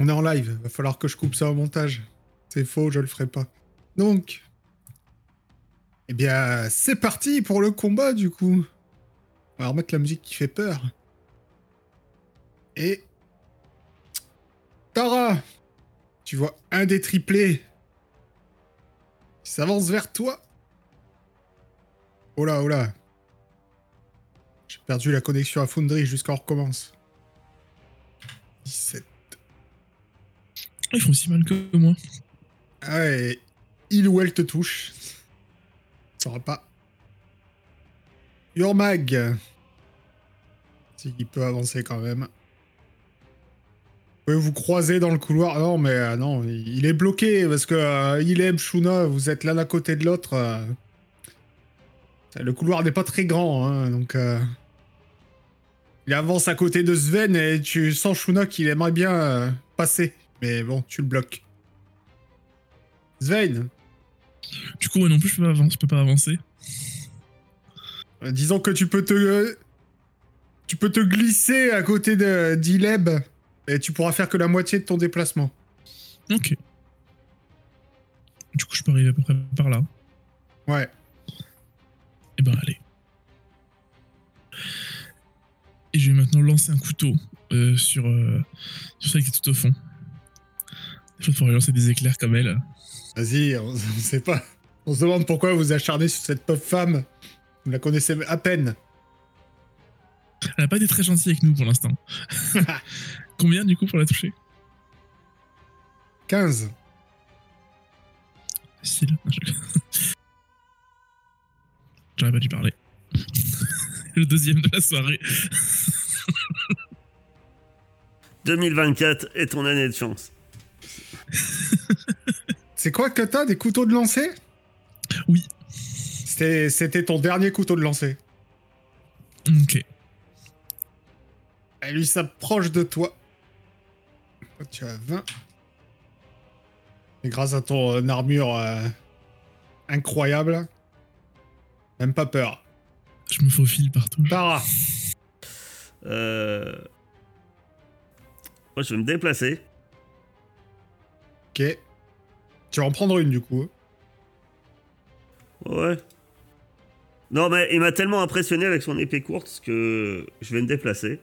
On est en live, va falloir que je coupe ça au montage. C'est faux, je le ferai pas. Donc, eh bien, c'est parti pour le combat, du coup. On va remettre la musique qui fait peur. Et... Tara, tu vois un des triplés qui s'avance vers toi. Oh là, oh là. J'ai perdu la connexion à Foundry jusqu'à on recommence. 17. Ils font aussi mal que moi. Ah ouais, il ou elle te touche. Ça saura pas. Yormag. Si, il peut avancer quand même. Vous pouvez vous croiser dans le couloir. Non, mais non, il est bloqué parce que Ileb, Shuna, vous êtes l'un à côté de l'autre. Le couloir n'est pas très grand, hein, donc... Il avance à côté de Sven et tu sens Shuna qu'il aimerait bien passer. Mais bon, tu le bloques. Sven, Du coup, moi non plus, je peux pas avancer. disons que tu peux te glisser à côté d'Ileb et tu pourras faire que la moitié de ton déplacement. Ok. Du coup, je peux arriver à peu près par là. Ouais. Et ben, allez. Et je vais maintenant lancer un couteau sur celle qui est tout au fond. Il faudrait lancer des éclairs comme elle. Vas-y, on sait pas. On se demande pourquoi vous acharnez sur cette pauvre femme. Vous la connaissez à peine. Elle a pas été très gentille avec nous pour l'instant. Combien du coup pour la toucher? 15. Facile. J'aurais pas dû parler. Le deuxième de la soirée. 2024 est ton année de chance. C'est quoi que t'as, des couteaux de lancer? Oui. C'était ton dernier couteau de lancer. Ok. Elle lui s'approche de toi. Tu as 20. Et grâce à ton armure incroyable, même pas peur. Je me faufile partout. Tara, Moi, je vais me déplacer. ok. Tu vas en prendre une du coup. Ouais. Non, mais il m'a tellement impressionné avec son épée courte que je vais me déplacer.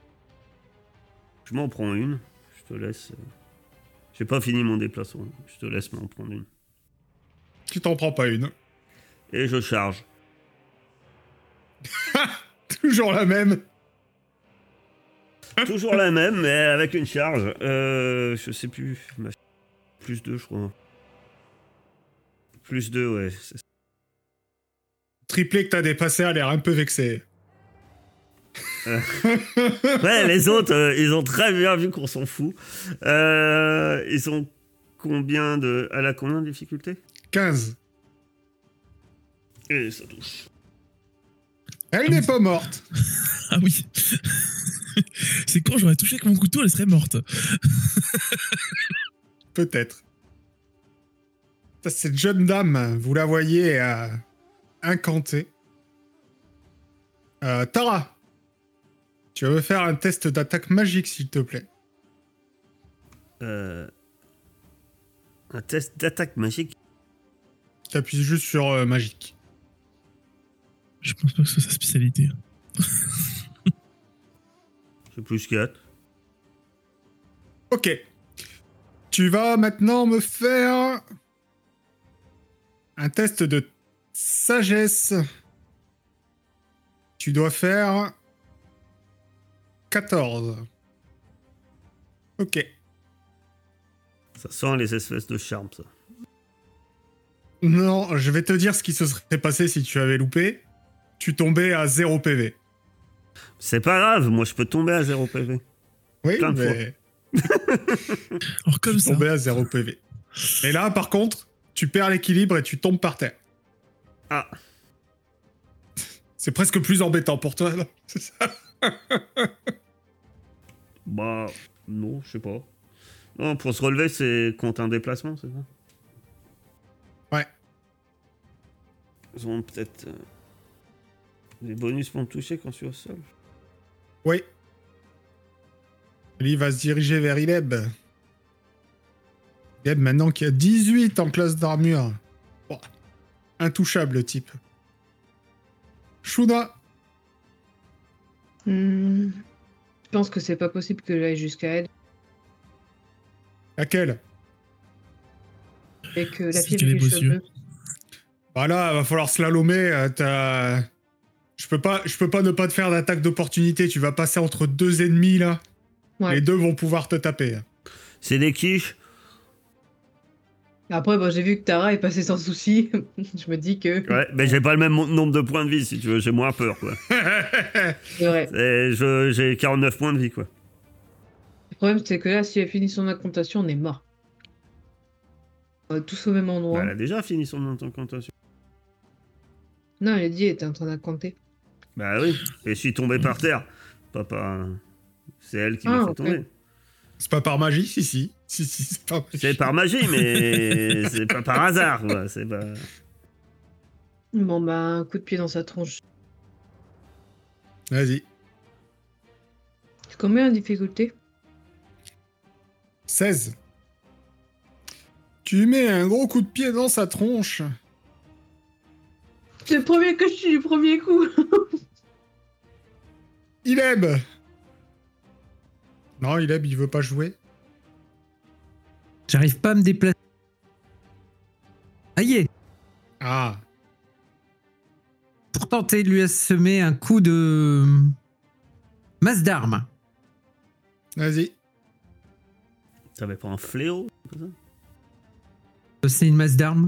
Je m'en prends une. Je te laisse. J'ai pas fini mon déplacement. Je te laisse m'en prendre une. Tu t'en prends pas une. Et je charge. Toujours la même. Toujours la même, mais avec une charge. Je sais plus. Plus 2, je crois. Plus 2, ouais. C'est ça. Triplé que t'as dépassé a l'air un peu vexé. Ouais, les autres, ils ont très bien vu qu'on s'en fout. Ils ont combien de... Elle a combien de difficultés? 15. Et ça touche. Elle n'est pas morte. Ah oui. C'est quand j'aurais touché avec mon couteau, elle serait morte. Peut-être. Cette jeune dame, vous la voyez incantée. Tara, tu vas me faire un test d'attaque magique, s'il te plaît. Un test d'attaque magique. T'appuies juste sur magique. Je pense pas que ce soit sa spécialité. C'est plus 4. Ok. Tu vas maintenant me faire un test de sagesse. Tu dois faire 14. Ok. Ça sent les espèces de charme, ça. Non, je vais te dire ce qui se serait passé si tu avais loupé. Tu tombais à 0 PV. C'est pas grave, moi je peux tomber à 0 PV. Oui, Plein de mais Alors comme tu ça. tombais à 0 PV. Et là, par contre, tu perds l'équilibre et tu tombes par terre. Ah, C'est presque plus embêtant pour toi, non? C'est ça. bah, non, je sais pas. Non, pour se relever, c'est contre un déplacement, c'est ça? Ouais. Ils ont peut-être des bonus pour me toucher quand je suis au sol. Oui. Lui va se diriger vers Ileb. Gab, maintenant qu'il y a 18 en classe d'armure. Oh, intouchable, le type. Shuna. Je pense que c'est pas possible que j'aille jusqu'à elle. Laquelle? Avec la C'est fille qu'elle avec est les beaux cheveux. yeux. Voilà, va falloir slalomer. Je peux pas ne pas te faire d'attaque d'opportunité. Tu vas passer entre deux ennemis, là. Ouais. Les deux vont pouvoir te taper. C'est des quiches. Après, bon, j'ai vu que Tara est passée sans souci. Je me dis que... Ouais, mais j'ai pas le même nombre de points de vie, si tu veux. J'ai moins peur, quoi. C'est vrai. J'ai 49 points de vie, quoi. Le problème, c'est que là, si elle finit son incantation, on est mort. On est tous au même endroit. Elle a déjà fini son incantation. Non, elle a dit, elle était en train d'incanter. Bah oui. Et je suis tombé par terre. Papa. C'est elle qui m'a fait ok. tomber. C'est pas par magie, si, c'est par magie. C'est par magie, mais c'est pas par hasard, quoi. C'est pas... Bon, bah, un coup de pied dans sa tronche. Vas-y. C'est combien la difficulté? 16. Tu mets un gros coup de pied dans sa tronche. C'est le premier que je suis du premier coup. Ileb. Non, Ileb, il veut pas jouer. J'arrive pas à me déplacer. Aïe! Ah. Pour tenter de lui semer un coup de masse d'armes. Vas-y. T'avais pas un fléau? C'est une masse d'armes.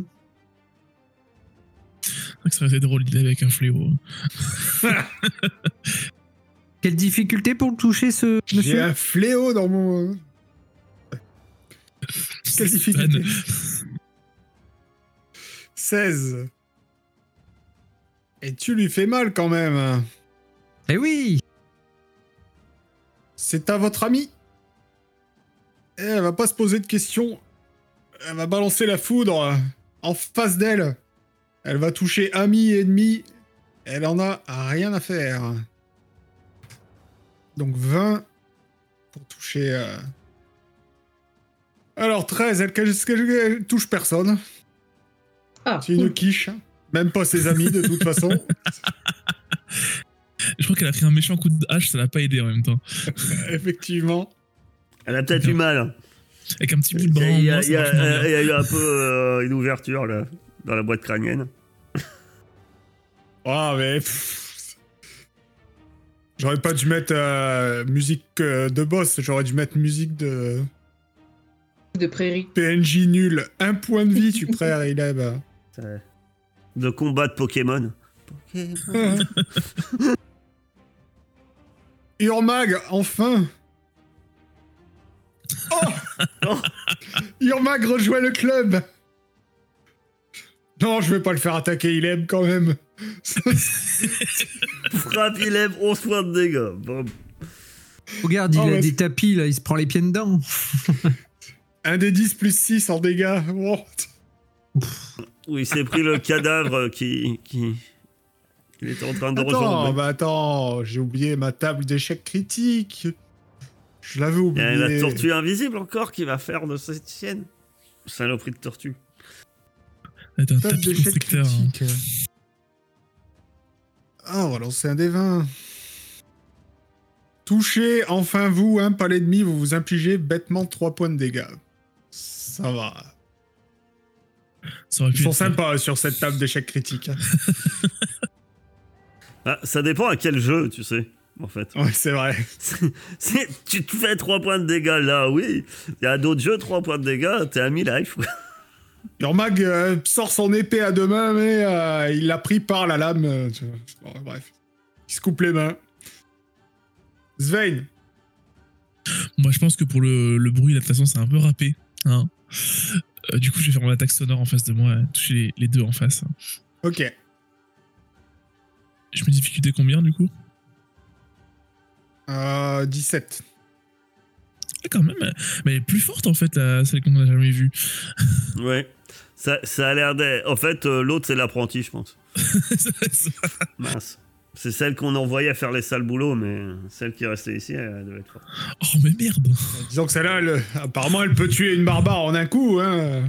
Ça aurait été drôle d'y aller avec un fléau. Quelle difficulté pour toucher ce J'ai monsieur? un fléau dans mon... Quelle difficulté? 16. Et tu lui fais mal quand même. Eh oui! C'est à votre amie. Et elle va pas se poser de questions. Elle va balancer la foudre en face d'elle. Elle va toucher ami et ennemi. Elle en a rien à faire. Donc 20 pour toucher... Alors 13, elle touche personne. Ah, C'est une quiche. Même pas ses amis de toute façon. Je crois qu'elle a pris un méchant coup de hache, ça l'a pas aidé en même temps. Effectivement. Elle a peut-être eu mal. Avec un petit bout de bras en Il y moins, a ça marche moins bien. eu un peu une ouverture, là, dans la boîte crânienne. Ah, mais... J'aurais pas dû mettre musique de boss, j'aurais dû mettre musique de... de prairie. PNJ nul. 1 point de vie, tu prêts, Ileb. De combat de Pokémon. Urmag, enfin. Oh, Urmag rejoint le club. Non, je vais pas le faire attaquer, Ileb, quand même. Frappe, il aime 11 points de dégâts. Bon. Regarde, il Oh, a vas-y. des tapis là, il se prend les pieds dedans. Un des 10 plus 6 en dégâts. Oh. Où il s'est pris le cadavre qui... Il était en train de rejoindre. Attends, j'ai oublié ma table d'échecs critique. Je l'avais Il y oublié. a la tortue invisible encore qui va faire de cette sienne. Saloperie de tortue. Elle est un Table tapis d'échecs constricteur. Hein. critique. Ah, on va lancer un des 20. Touchez, enfin vous, pas l'ennemi, vous vous infligez bêtement 3 points de dégâts. Ça va. Ça aurait pu Ils sont être ça. sympas sur cette table d'échecs critique. Ah, ça dépend à quel jeu, tu sais, en fait. Ouais, c'est vrai. Tu te fais 3 points de dégâts là, oui. Il y a d'autres jeux, 3 points de dégâts, t'es à mi-life. Urmag sort son épée à deux mains, mais il l'a pris par la lame. Bon, bref. Il se coupe les mains. Svein. Moi, je pense que pour le bruit, là, de toute façon, c'est un peu râpé. Hein. Du coup, je vais faire mon attaque sonore en face de moi, toucher les deux en face. Ok. Je mets difficulté combien, du coup? 17. Ah, quand même. Mais elle est plus forte, en fait, celle qu'on n'a jamais vue. Ouais. Ça a l'air d'être... En fait, l'autre, c'est l'apprenti, je pense. Mince. C'est celle qu'on envoyait à faire les sales boulots, mais celle qui est restée ici, elle devait être forte. Oh, mais merde. Disons que celle-là, apparemment, elle peut tuer une barbare en un coup, hein.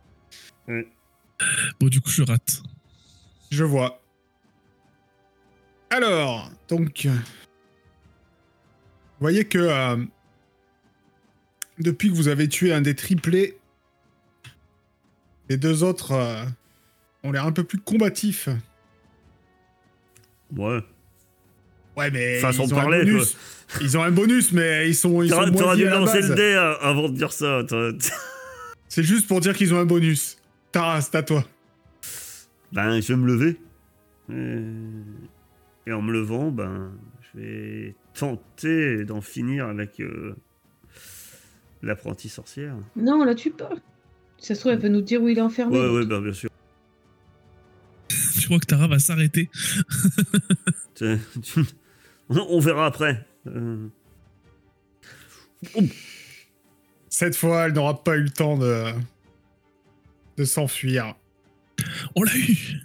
Bon, du coup, je rate. Je vois. Alors, donc... Vous voyez que... depuis que vous avez tué un des triplés, les deux autres ont l'air un peu plus combatifs. Ouais. Ouais, mais Façon ils de ont parler, un bonus. Ils ont un bonus, mais ils sont T'aurais moisis dû à la lancer base. le dé avant de dire ça. C'est juste pour dire qu'ils ont un bonus. Tara, c'est à toi. Ben, je vais me lever. Et en me levant, ben, je vais tenter d'en finir avec l'apprentie sorcière. Non, on la tue pas. Si ça se trouve, elle peut nous dire où il est enfermé. Ouais, l'autre. ben, bien sûr. Je crois que Tara va s'arrêter. On verra après. Cette fois, elle n'aura pas eu le temps de s'enfuir. On l'a eu.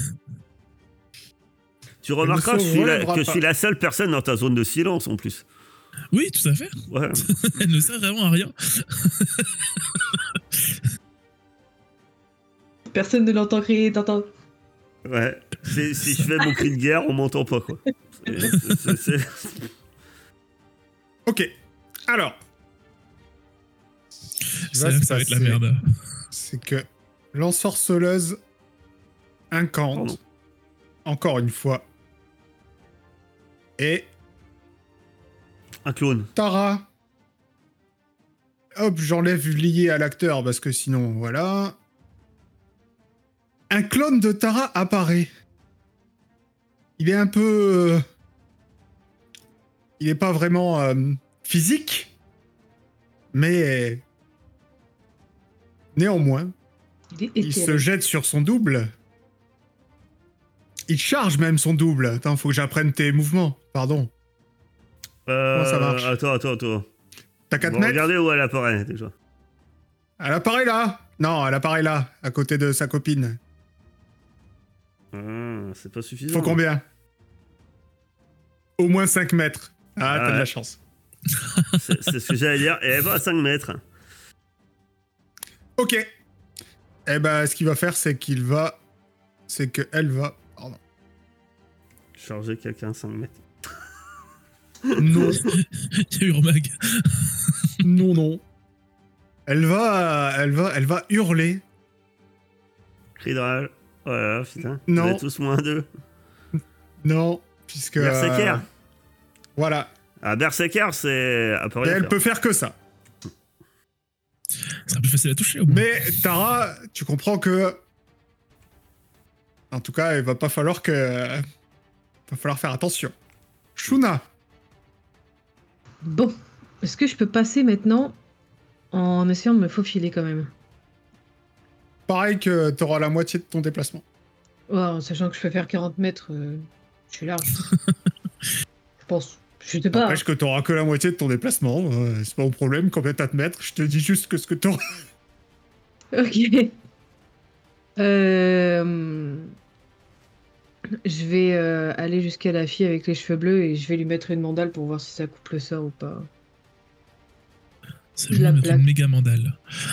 Tu remarqueras que relèvera je pas. suis la seule personne dans ta zone de silence en plus. Oui, tout à fait. Ouais. Elle ne sert vraiment à rien. Personne ne l'entend crier, t'entends. Ouais. Si je fais mon cri de guerre, on m'entend pas, quoi. C'est- Ok. Alors. C'est là que ça va être la merde. C'est que l'ensorceleuse incante, Pardon. encore une fois, et Un clone. Tara. Hop, j'enlève lié à l'acteur parce que sinon, voilà. Un clone de Tara apparaît. Il est un peu... il n'est pas vraiment physique, mais néanmoins, il se jette sur son double. Il charge même son double. Attends, faut que j'apprenne tes mouvements. Pardon. Comment ça marche? Attends. T'as 4 Bon, mètres? regardez où elle apparaît, déjà. Elle apparaît là. Non, elle apparaît là, à côté de sa copine. C'est pas suffisant. Faut combien? Au moins 5 mètres. Ah, t'as de Ouais. la chance. C'est ce que j'allais dire. Et elle va à 5 mètres. Ok. Eh ben, ce qu'il va faire, c'est qu'il va... C'est qu'elle va... Pardon. Charger quelqu'un à 5 mètres. Non, Il y a Urmag. non. Elle va hurler. Cri de rage. Voilà, putain. Non. Vous êtes tous moins 2. Non, puisque... Berserker. Voilà. Ah, Berserker, c'est. Elle peut Et rien elle faire. peut faire que ça. C'est un peu facile à toucher au moins. Mais Tara, tu comprends que... En tout cas, il va pas falloir que... Va falloir faire attention. Shuna. Bon, est-ce que je peux passer maintenant en essayant de me faufiler quand même? Pareil que t'auras la moitié de ton déplacement. Ouais, en sachant que je peux faire 40 mètres, je suis large. Je pense. Je sais pas. N'empêche que t'auras que la moitié de ton déplacement. C'est pas mon problème. Combien t'as de mètres? Je te dis juste que ce que t'auras. Ok. Je vais aller jusqu'à la fille avec les cheveux bleus et je vais lui mettre une mandale pour voir si ça coupe le sort ou pas. C'est je la vraiment notre plaque. méga mandale.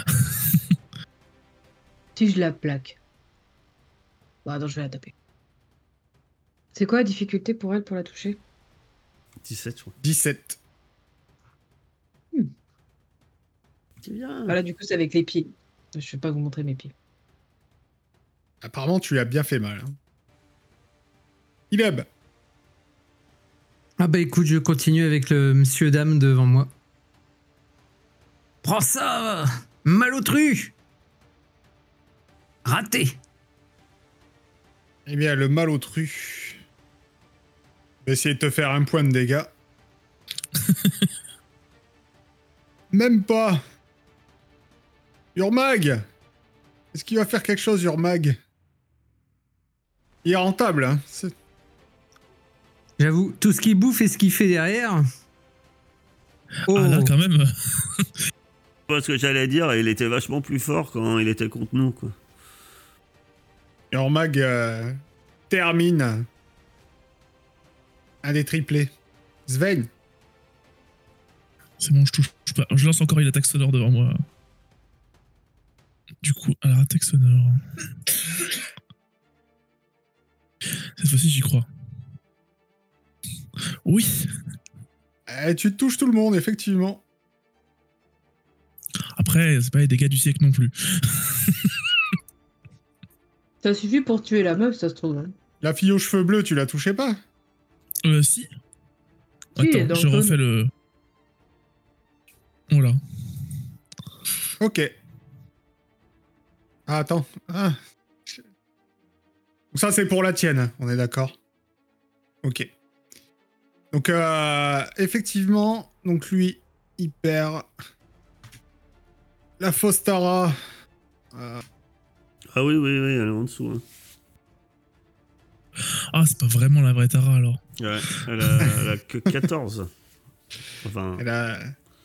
Si je la plaque. Bon, attends, je vais la taper. C'est quoi la difficulté pour elle pour la toucher? 17, je crois. 17. C'est bien. Voilà, du coup, c'est avec les pieds. Je vais pas vous montrer mes pieds. Apparemment, tu lui as bien fait mal. Hein. Ileb. Ah bah écoute, je continue avec le monsieur dame devant moi. Prends ça, malotru. Raté. Eh bien, le malotru va essayer de te faire un point de dégâts. Même pas. Urmag. Est-ce qu'il va faire quelque chose, Urmag? Il est rentable, hein. J'avoue, tout ce qu'il bouffe et ce qu'il fait derrière. Oh, Ah là, quand même. Ce que j'allais dire, il était vachement plus fort quand il était contre nous, quoi. Urmag termine Un des triplés. Sven. C'est bon, je touche pas. Je lance encore une attaque sonore devant moi. Du coup, alors attaque sonore. Cette fois-ci, j'y crois. Oui. Tu touches tout le monde, effectivement. Après, c'est pas les dégâts du siècle non plus. Ça suffit pour tuer la meuf, ça se trouve. Hein. La fille aux cheveux bleus, tu la touchais pas? Si. Si, elle est Attends, dans je le refais le... Voilà. Ok. Ah, attends. Ah. Ça, c'est pour la tienne, on est d'accord? Ok. Donc, effectivement, donc lui, il perd la fausse Tara. Ah oui, elle est en dessous. Hein. Ah, c'est pas vraiment la vraie Tara, alors. Ouais, elle a que 14. Enfin, Elle a...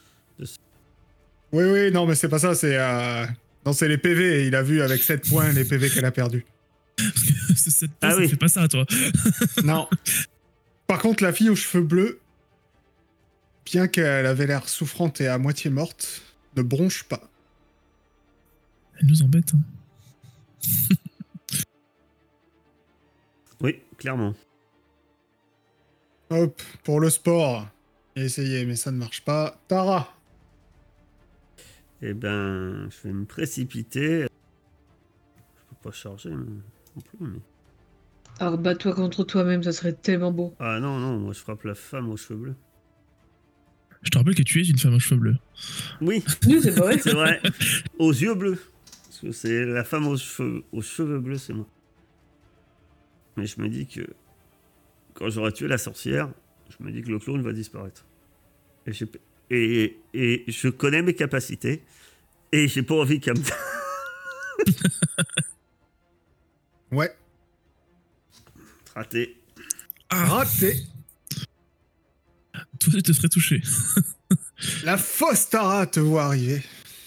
Oui, non, mais c'est pas ça, c'est... Non, c'est les PV, il a vu avec 7 points les PV qu'elle a perdus. C'est cette Ah ça oui. fait pas ça, toi. Non. Par contre, la fille aux cheveux bleus, bien qu'elle avait l'air souffrante et à moitié morte, ne bronche pas. Elle nous embête. Hein. oui, clairement. Hop, pour le sport. J'ai essayé, mais ça ne marche pas. Tara. Eh ben, je vais me précipiter. Je peux pas charger non plus, mais... Alors, bats-toi contre toi-même, ça serait tellement beau. Ah non, moi je frappe la femme aux cheveux bleus. Je te rappelle que tu es une femme aux cheveux bleus. Oui, Oui, c'est pas vrai. c'est vrai. Aux yeux bleus. Parce que c'est la femme aux cheveux bleus, c'est moi. Mais je me dis que quand j'aurai tué la sorcière, je me dis que le clone va disparaître. Et je connais mes capacités. Et j'ai pas envie qu'elle me... Ouais. Raté. Ah, Raté. toi, tu te serais touché. La fausse Tara te voit arriver.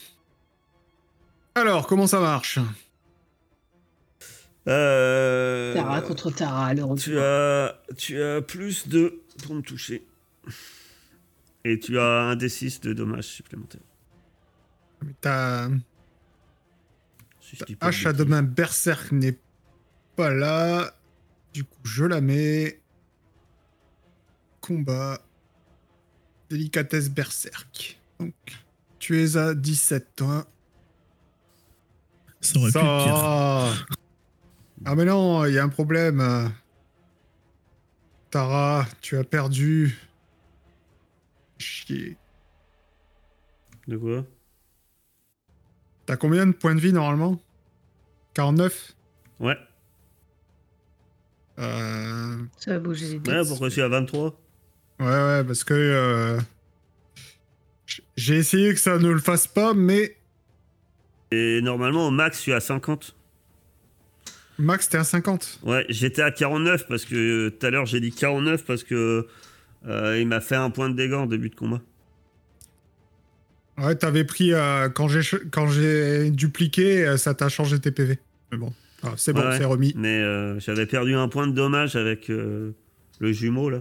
Alors, comment ça marche? Tara contre Tara, le retour. Tu as plus 2 pour me toucher. Et tu as un D6 de dommages supplémentaires. Ta Si je dis pas de hache à deux bêtises. mains berserk n'est pas là. Du coup, je la mets. Combat. Délicatesse berserk. Donc, tu es à 17, toi. Ça aurait pu être pire. Ah mais non, il y a un problème. Tara, tu as perdu. Chier. De quoi? T'as combien de points de vie normalement? 49? Ouais. Ça va bouger les Ouais, têtes. pourquoi je suis à 23? Ouais, parce que j'ai essayé que ça ne le fasse pas, mais Et normalement, au max, je suis à 50. Max, t'es à 50. Ouais, j'étais à 49 parce que tout à l'heure, j'ai dit 49 parce que il m'a fait un point de dégâts en début de combat. Ouais, t'avais pris quand j'ai dupliqué, ça t'a changé tes PV. Mais bon, c'est bon, Ouais, c'est remis. Mais j'avais perdu un point de dommage avec le jumeau, là.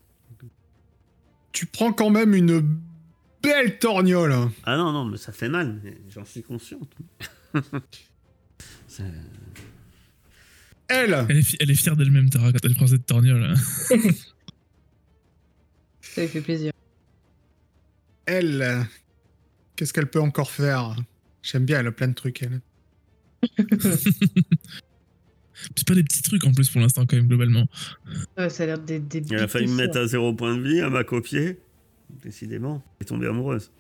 Tu prends quand même une belle torgnole. Hein. Ah non, mais ça fait mal, mais j'en suis consciente. Ça- Elle, Elle est fière d'elle-même, Tara, quand elle prend cette torgnole. Hein. Ça lui fait plaisir. elle, qu'est-ce qu'elle peut encore faire? J'aime bien, elle a plein de trucs, elle. C'est pas des petits trucs en plus pour l'instant, quand même, globalement. Ouais, ça a l'air des Elle a failli me bêtises, mettre à 0 point de vie, elle m'a copié. Décidément, elle est tombée amoureuse.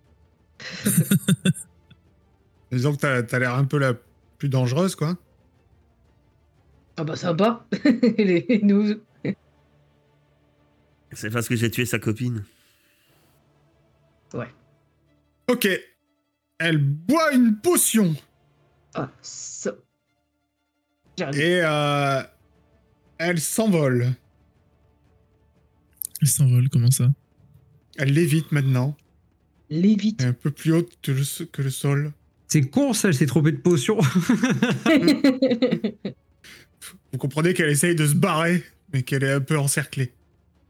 Disons que t'as l'air un peu la plus dangereuse, quoi. Ah bah sympa. Les nous. C'est parce que j'ai tué sa copine. Ouais. Ok. Elle boit une potion. Ah, ça. J'arrive. Et elle s'envole. Elle s'envole, comment ça? Elle lévite maintenant. Lévite. Elle est un peu plus haute que le sol. C'est con ça, elle s'est trompée de potion. Vous comprenez qu'elle essaye de se barrer, mais qu'elle est un peu encerclée.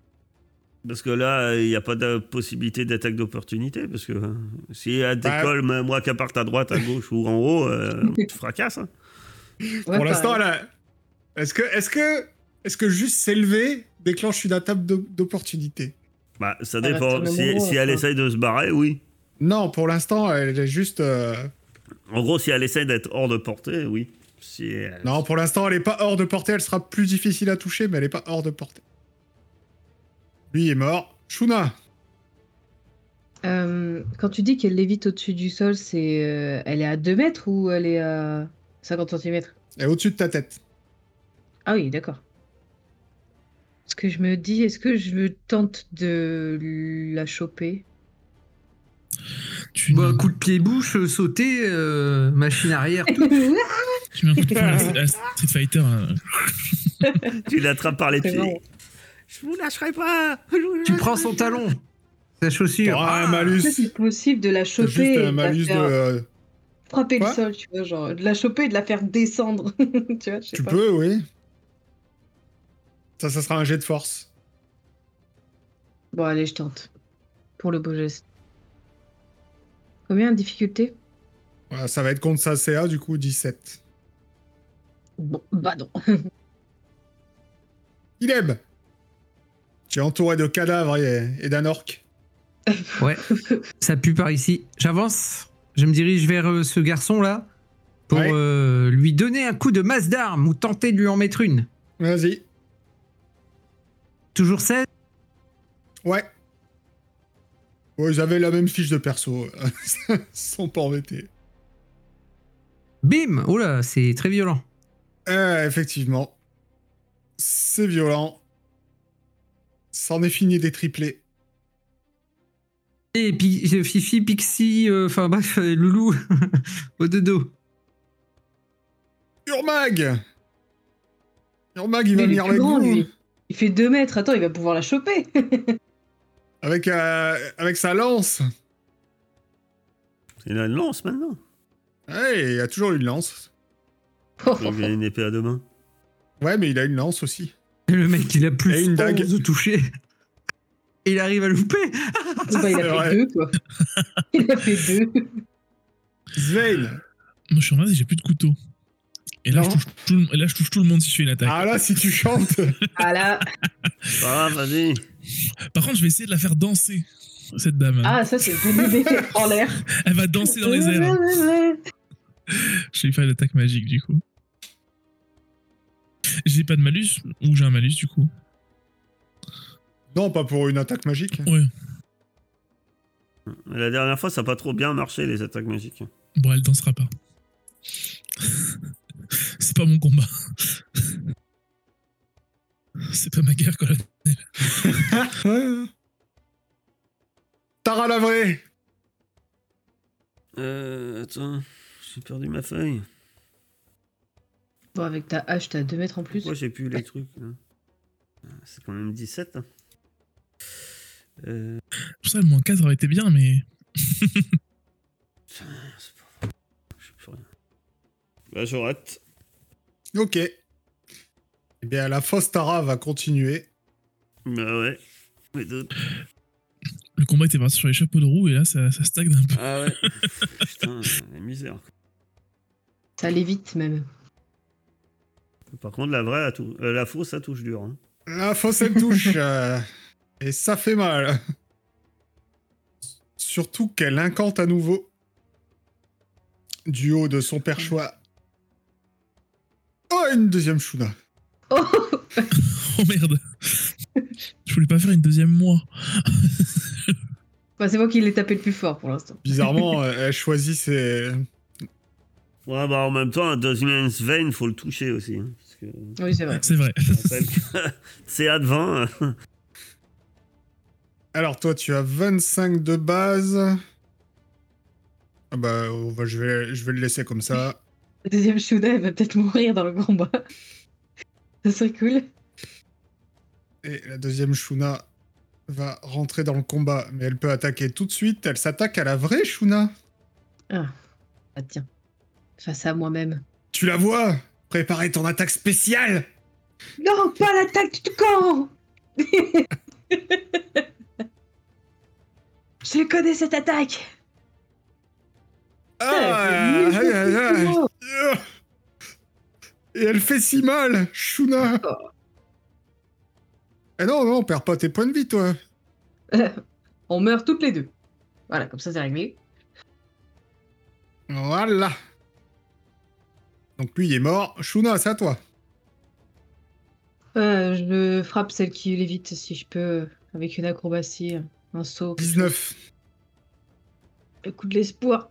Parce que là, il n'y a pas de possibilité d'attaque d'opportunité. Parce que si elle décolle, moi qui parte à droite, à gauche ou en haut, tu fracasses. Hein. Ouais, Pour l'instant, pareil. elle a... Est-ce que juste s'élever déclenche une attaque d'opportunité? Bah, ça reste dépend. au même Si endroit, elle quoi. essaye de se barrer, oui. Non, pour l'instant, elle est juste... En gros, si elle essaye d'être hors de portée, oui. Si Non, pour l'instant, elle est pas hors de portée. Elle sera plus difficile à toucher, mais elle est pas hors de portée. Lui est mort. Shuna. Quand tu dis qu'elle lévite au-dessus du sol, c'est elle est à 2 mètres ou elle est à 50 centimètres? Elle est au-dessus de ta tête. Ah oui, d'accord. Parce que je me dis, est-ce que je tente de la choper? Tu, Bah, mets, coup de pied-bouche, sauter, machine arrière, tout. tu mets un coup de poing à Street Fighter. Hein. tu l'attrapes par les C'est pieds. marrant. Je vous lâcherai pas. Tu prends son talon, sa chaussure. T'auras un Ah, malus. C'est possible de la T'as choper juste et un de la malus faire de... frapper Quoi le sol, tu vois, genre de la choper et de la faire descendre. Tu vois, je sais Tu pas. peux, oui. Ça sera un jet de force. Bon, allez, je tente. Pour le beau geste. Combien de difficulté? Voilà, ça va être contre sa CA, du coup, 17. Bon, bah non. Ileb. Tu es entouré de cadavres et d'un orc. ouais, ça pue par ici. J'avance, je me dirige vers ce garçon-là pour Ouais. lui donner un coup de masse d'armes ou tenter de lui en mettre une. Vas-y. Toujours 16? Ouais. Ouais, ils avaient la même fiche de perso. Ils sont pas embêtés. Bim! Oh là, c'est très violent. Effectivement. C'est violent. C'en est fini des triplés. Et Fifi, Pixie, enfin bref, Loulou, au dodo. Urmag. Urmag, il Mais va il est venir plus avec grand, vous. lui. Il fait 2 mètres. Attends, il va pouvoir la choper. Avec sa lance. Il a une lance maintenant. Ouais, il a toujours une lance. Il a une épée à deux mains. Ouais, mais il a une lance aussi. Le mec, il a plus Et une dague. 11 de toucher. Et il arrive à louper. Bah, il C'est a vrai. fait 2, quoi. Il a fait 2. Svein. Moi, je suis en base et j'ai plus de couteau. Et là, Non. je touche tout le monde si je fais une attaque. Ah là, si tu chantes. Ah là. Ah, vas-y. Par contre, je vais essayer de la faire danser, cette dame. Ah, ça, c'est une bonne idée. En l'air. Elle va danser dans les airs. Je vais lui faire une attaque magique, du coup. J'ai pas de malus, ou j'ai un malus, du coup. Non, pas pour une attaque magique. Ouais. La dernière fois, ça n'a pas trop bien marché, les attaques magiques. Bon, elle dansera pas. C'est pas mon combat. C'est pas ma guerre, colonel. Tara Lavré. Attends, j'ai perdu ma feuille. Bon, avec ta hache, t'as 2 mètres en plus. Pourquoi j'ai plus les trucs là C'est quand même 17. Hein. Pour ça, le moins 4 aurait été bien, mais. C'est pas vrai. Je sais plus rien. Bah, j'arrête. Ok. Eh bien, la fausse Tara va continuer. Bah ouais. Mais d'autres. Le combat était parti sur les chapeaux de roue et là, ça stagne un peu. Ah ouais. Putain, la misère. Ça allait vite, même. Par contre, la vraie, la fausse, ça touche dur. Hein. La fausse, elle touche. Et ça fait mal. Surtout qu'elle incante à nouveau. Du haut de son perchoir. Oh, une deuxième Shuna. Oh. Oh merde. Je voulais pas faire une deuxième moi. Bah, c'est moi qui l'ai tapé le plus fort pour l'instant. Bizarrement, elle choisit ses... Ouais, bah en même temps, un deuxième Svein, faut le toucher aussi. Hein, parce que, Oui, c'est vrai. C'est vrai. je rappelle que CA de 20. Alors, toi, tu as 25 de base. Ah bah, je vais le laisser comme ça. La deuxième Shuna, elle va peut-être mourir dans le combat. Ça serait cool. Et la deuxième Shuna va rentrer dans le combat, mais elle peut attaquer tout de suite. Elle s'attaque à la vraie Shuna. Ah tiens. Face à moi-même. Tu la vois? Préparer ton attaque spéciale. Non, pas l'attaque du camp. Je connais cette attaque. Ah, aïe, aïe, aïe. Et elle fait si mal, Shuna. Eh non, non, perds pas tes points de vie, toi. On meurt toutes les deux. Voilà, comme ça c'est réglé. Voilà. Donc lui, il est mort. Shuna, c'est à toi. Je frappe celle qui l'évite si je peux, avec une acrobatie, un saut. quelque chose. 19. Le coup de l'espoir.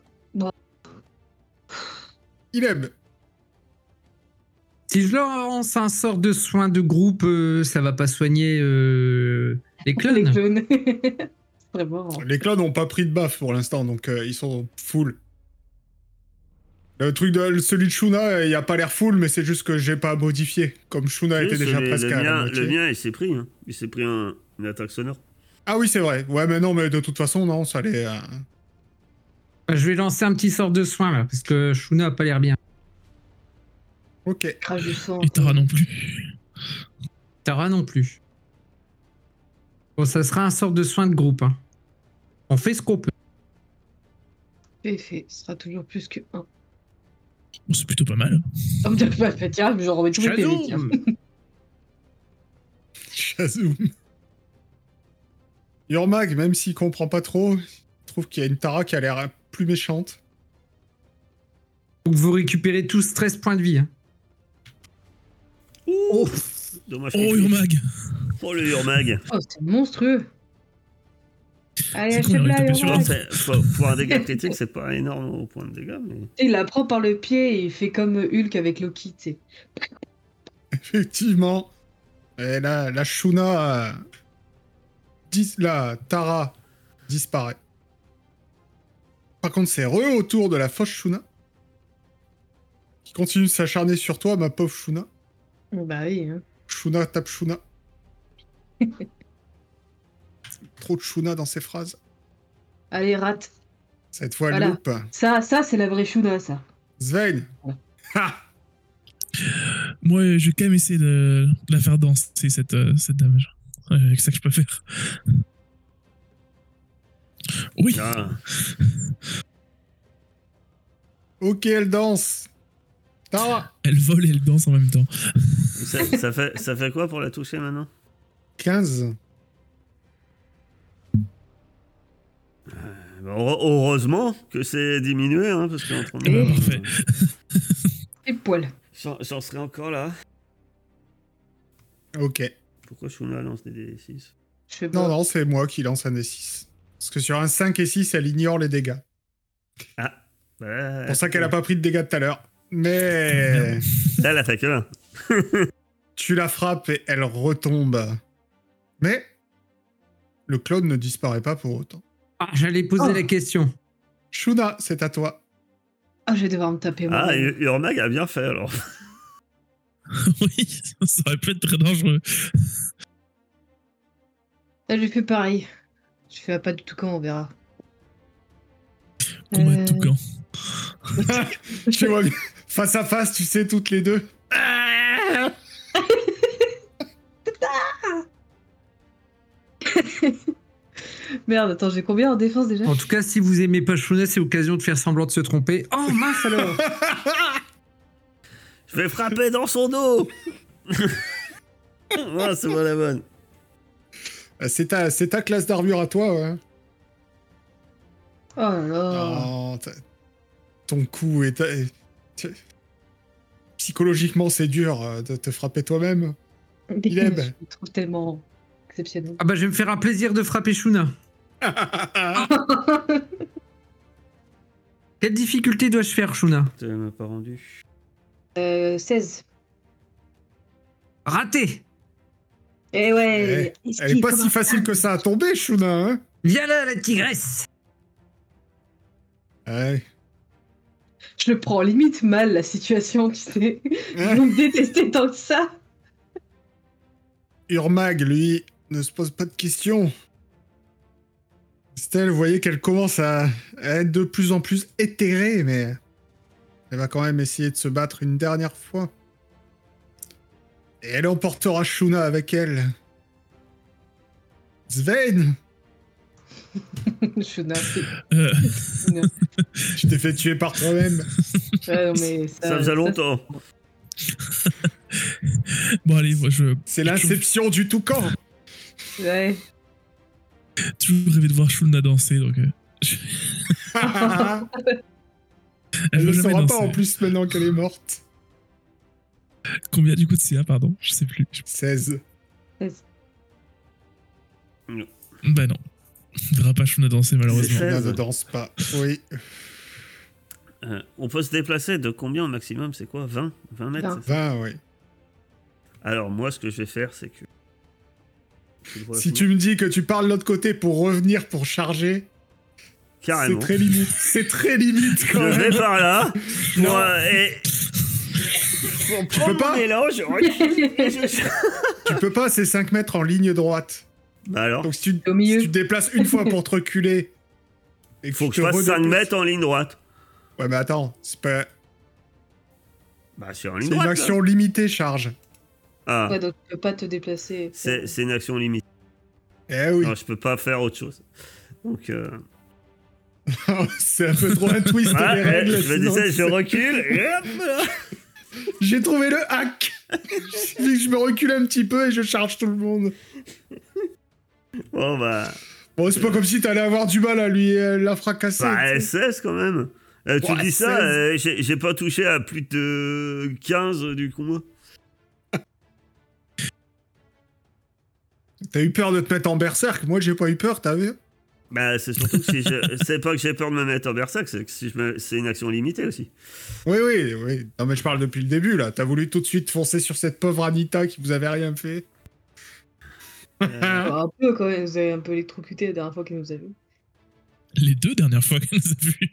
Il aime. Si je lance un sort de soin de groupe, ça va pas soigner les clones. Les clones. C'est très marrant. Les clones n'ont pas pris de baffe pour l'instant, donc ils sont full. Le truc de celui de Shuna, il a pas l'air full, mais c'est juste que j'ai pas modifié. Comme Shuna était déjà presque à la moitié. Le mien, il s'est pris. Hein. Il s'est pris une attaque sonore. Ah oui, c'est vrai. Ouais, mais non, mais de toute façon, non, ça allait... Je vais lancer un petit sort de soin là, parce que Shuna a pas l'air bien. Ok. Crache du sang. Et Tara non plus. Tara non plus. Bon, ça sera un sort de soin de groupe. Hein. On fait ce qu'on peut. Fait. Ce sera toujours plus que 1. Bon, c'est plutôt pas mal. Oh, bah, tiens, j'en remets tous les PV, tiens. Shadow. Chazoum. Yurmag, même s'il comprend pas trop, il trouve qu'il y a une Tara qui a l'air plus méchante. Donc vous récupérez tous 13 points de vie. Hein. Oh, dommage. Oh, Urmag. Oh, le Urmag. Oh, c'est monstrueux. Allez, C'est cool, on achète-la, aurait tapé sur Urmag. Pour un dégât critique, c'est pas énorme au point de dégâts, mais... Il la prend par le pied et il fait comme Hulk avec Loki, tu sais. Effectivement. Et là, la Shuna... la Tara disparaît. Par contre, c'est autour de la fausse Shuna. Qui continue de s'acharner sur toi, ma pauvre Shuna. Bah oui, hein. Shuna tape Shuna. Trop de Shuna dans ses phrases. Allez, rate. Cette fois, Voilà. elle loupe. Ça, c'est la vraie Shuna, ça. Svein. Ouais. Ha. Moi, je vais quand même essayer de la faire danser, cette dame. Ouais, avec ça que je peux faire. Oui. Ah. Ok, elle danse. Tara. Elle vole et elle danse en même temps. Ça fait quoi pour la toucher maintenant? 15. Heureusement que c'est diminué, hein, parce que Parfait. Et poil. j'en serais encore là. Ok. Pourquoi Shuna lance des D6? Je fais pas. Non, c'est moi qui lance un D6. Parce que sur un 5 et 6, elle ignore les dégâts. Ah. C'est pour ça qu'elle a pas pris de dégâts tout à l'heure. Mais... Elle a fait que 1. tu la frappes et elle retombe. Mais... le clone ne disparaît pas pour autant. Ah, j'allais poser la question. Shuna, c'est à toi. Ah, je vais devoir me taper moi. Ah, Urmag a bien fait alors. Oui, ça aurait pu être très dangereux. Là, je fais pareil. Je fais pas du tout quand, on verra. Combat de tout camp. Je vois bien. Face à face, tu sais, toutes les deux. Merde, attends, j'ai combien en défense déjà? En tout cas, si vous aimez pas Shuna, c'est l'occasion de faire semblant de se tromper. Oh mince alors. Je vais frapper dans son dos. Ah, c'est moi la bonne. C'est ta classe d'armure à toi, ouais. Oh là là. Oh, ton coup est... psychologiquement, c'est dur de te frapper toi-même. Il aime. Je le trouve tellement exceptionnel. Ah bah je vais me faire un plaisir de frapper Shuna. Quelle difficulté dois-je faire, Shuna? Tu m'as pas rendu. 16. Raté. Eh ouais. Elle est pas si facile que ça à tomber, Shuna, hein. Viens là, la tigresse. Ouais. Je le prends limite mal, la situation, tu sais. Ils vont me détester tant que ça. Urmag, lui, ne se pose pas de questions. Estelle, vous voyez qu'elle commence à être de plus en plus éthérée, mais elle va quand même essayer de se battre une dernière fois. Et elle emportera Shuna avec elle. Sven, Shuna, c'est- Euh, Non. tu t'es fait tuer par toi-même. Ouais, non, mais Ça faisait longtemps. Bon, allez, moi, je. C'est l'inception du toucan. Ouais. J'ai toujours rêvé de voir Shulna danser, donc. Elle va le jamais saura pas danser. en plus maintenant qu'elle est morte. Combien du coup de CA, pardon? Je sais plus. 16. Bah non. On verra pas Shulna danser, malheureusement. C'est Là, 16. ne danse pas. Oui. On peut se déplacer de combien au maximum? C'est quoi? 20 mètres? 20. c'est ça 20, oui. Alors, moi, ce que je vais faire, c'est que. Si tu me dis que tu parles de l'autre côté pour revenir pour charger, Carrément. c'est très limite. C'est très limite Je quand vais même. par là. Non. Moi, et. Tu peux pas. Mélange. Tu peux pas, c'est 5 mètres en ligne droite. Bah alors, Donc si Au milieu. tu te déplaces une fois pour te reculer. Et il faut que tu je te fasse 5 redéplaces- mètres en ligne droite. Ouais, mais attends, c'est pas. Bah, c'est en C'est ligne une droite. action limitée, charge. Là. Ah, Ouais, donc tu peux pas te déplacer. c'est une action limitée. Eh oui. Non, je peux pas faire autre chose. Donc, C'est un peu trop un twist voilà, des règles. je me sinon disais, je c'est- recule. Et hop là. J'ai trouvé le hack. Il dit que je me recule un petit peu et je charge tout le monde. Bon, bah. Bon, c'est pas comme si t'allais avoir du mal à lui la fracasser. Bah, tu sais. 16 quand même. Tu Ouais, dis ça, 16. j'ai pas touché à plus de 15 du combat. T'as eu peur de te mettre en berserk. Moi, j'ai pas eu peur, t'as vu? Bah, c'est surtout que si je. C'est pas que j'ai peur de me mettre en berserk, c'est que si c'est une action limitée aussi. Oui, oui, oui. Non, mais je parle depuis le début, là. T'as voulu tout de suite foncer sur cette pauvre Anita qui vous avait rien fait. Un peu quand même, vous avez un peu électrocuté la dernière fois qu'elle nous a vu. Les 2 dernières fois qu'elle nous a vus.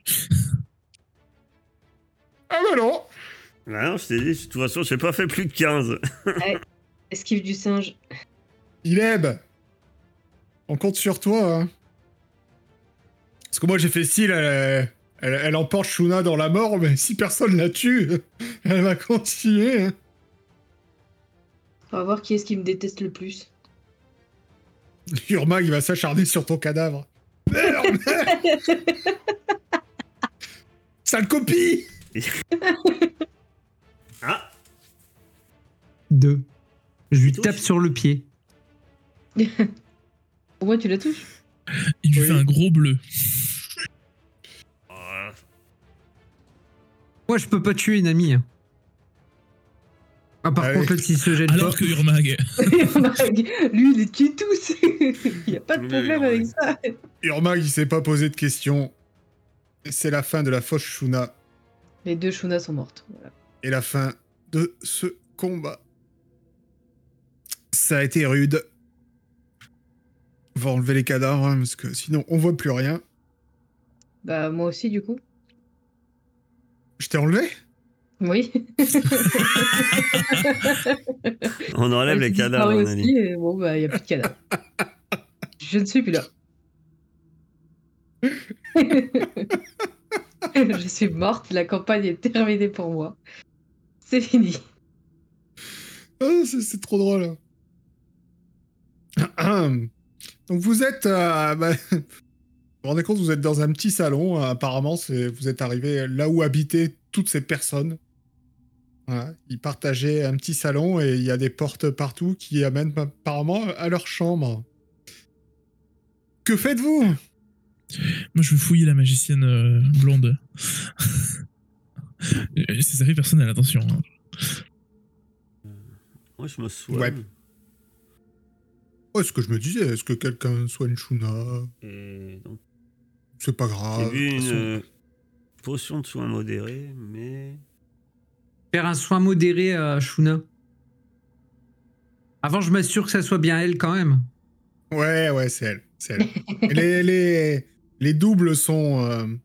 Ah bah non. Bah non, je t'ai dit, de toute façon, j'ai pas fait plus de 15. Esquive du singe. Ileb, on compte sur toi, hein. Parce que moi, j'ai fait style, elle emporte Shuna dans la mort, mais si personne la tue, elle va continuer, hein. On va voir qui est-ce qui me déteste le plus. Urmag, il va s'acharner sur ton cadavre. Merde. Sale copie. Ah, 2. Je lui touche. tape sur le pied. Au moins tu la touches. Il lui Oui. fait un gros bleu. oh, Moi, je peux pas tuer une amie. Hein. Ah, par Ah contre, oui. l'autre, s'il se gêne Alors pas. que Urmag. Lui, il les tue tous. Il n'y a pas de Oui, problème oui. avec ça. Urmag, il s'est pas posé de questions. C'est la fin de la fausse Shuna Les 2 Shuna sont mortes. Voilà. et la fin de ce combat. Ça a été rude. On va enlever les cadavres, hein, parce que sinon, on voit plus rien. Bah moi aussi du coup. Je t'ai enlevé? Oui. on enlève les J'ai cadavres, disparu on a aussi, dit. et bon bah il n'y a plus de cadavres. Je ne suis plus là. Je suis morte, la campagne est terminée pour moi. C'est fini. Oh, c'est trop drôle. Donc vous êtes... bah, vous vous rendez compte, vous êtes dans un petit salon. Apparemment, vous êtes arrivé là où habitaient toutes ces personnes. Voilà. Ils partageaient un petit salon et il y a des portes partout qui amènent apparemment à leur chambre. Que faites-vous? Moi, je veux fouiller la magicienne blonde. C'est ça fait personnel, attention. Hein. Moi, je me soigne. Ouais. Oh, ce que je me disais, est-ce que quelqu'un soigne Shuna? Et donc, C'est pas j'ai grave. vu de toute une façon. potion de soin modéré, mais. Faire un soin modéré à Shuna. Avant, je m'assure que ça soit bien elle quand même. Ouais, c'est elle. C'est elle. Et les doubles sont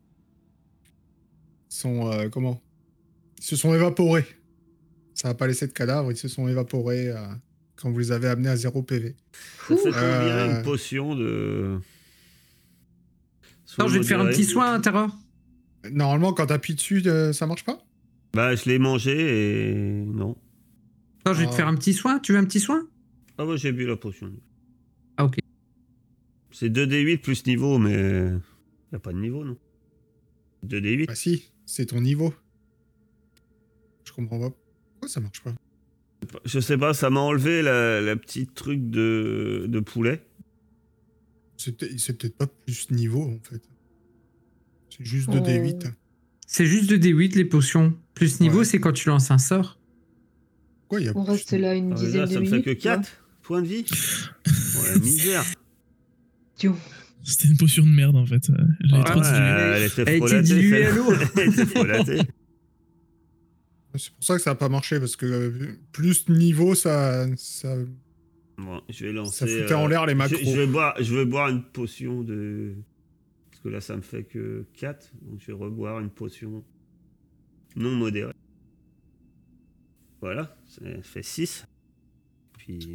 comment? Ils se sont évaporés. Ça n'a pas laissé de cadavre, ils se sont évaporés quand vous les avez amenés à 0 PV. Ça fait combien Euh. une potion de. Attends, je vais te faire un modéré petit soin, Tara. Normalement, quand t'appuies dessus, ça marche pas? Bah, je l'ai mangé et. Non. Attends, je vais te Ah. faire un petit soin. Tu veux un petit soin? Ah, ouais, j'ai bu la potion. Ah, ok. C'est 2d8 plus niveau, mais... Y a pas de niveau, non? 2d8. Bah si, c'est ton niveau. Je comprends pas. Pourquoi ça marche pas? Je sais pas, ça m'a enlevé la petite truc de poulet. C'est peut-être pas plus niveau, en fait. C'est juste 2d8. C'est juste 2d8 les potions. Plus niveau, Ouais. c'est quand tu lances un sort. Pourquoi il y a On plus reste là une Ah, dizaine là, de ça me minutes. fait que tu vois. 4 points de vie. Oh, la misère. Tiens. C'était une potion de merde en fait. Je l'avais Ah trop ouais, diluée. elle était Elle était frelatée. diluée à l'eau. Elle était frelatée. C'est pour ça que ça a pas marché, parce que plus niveau, ça Bon, je vais lancer... foutait en l'air les macros. Je vais boire une potion de... Parce que là, ça me fait que 4. Donc, je vais reboire une potion non modérée. Voilà, ça fait 6. Puis...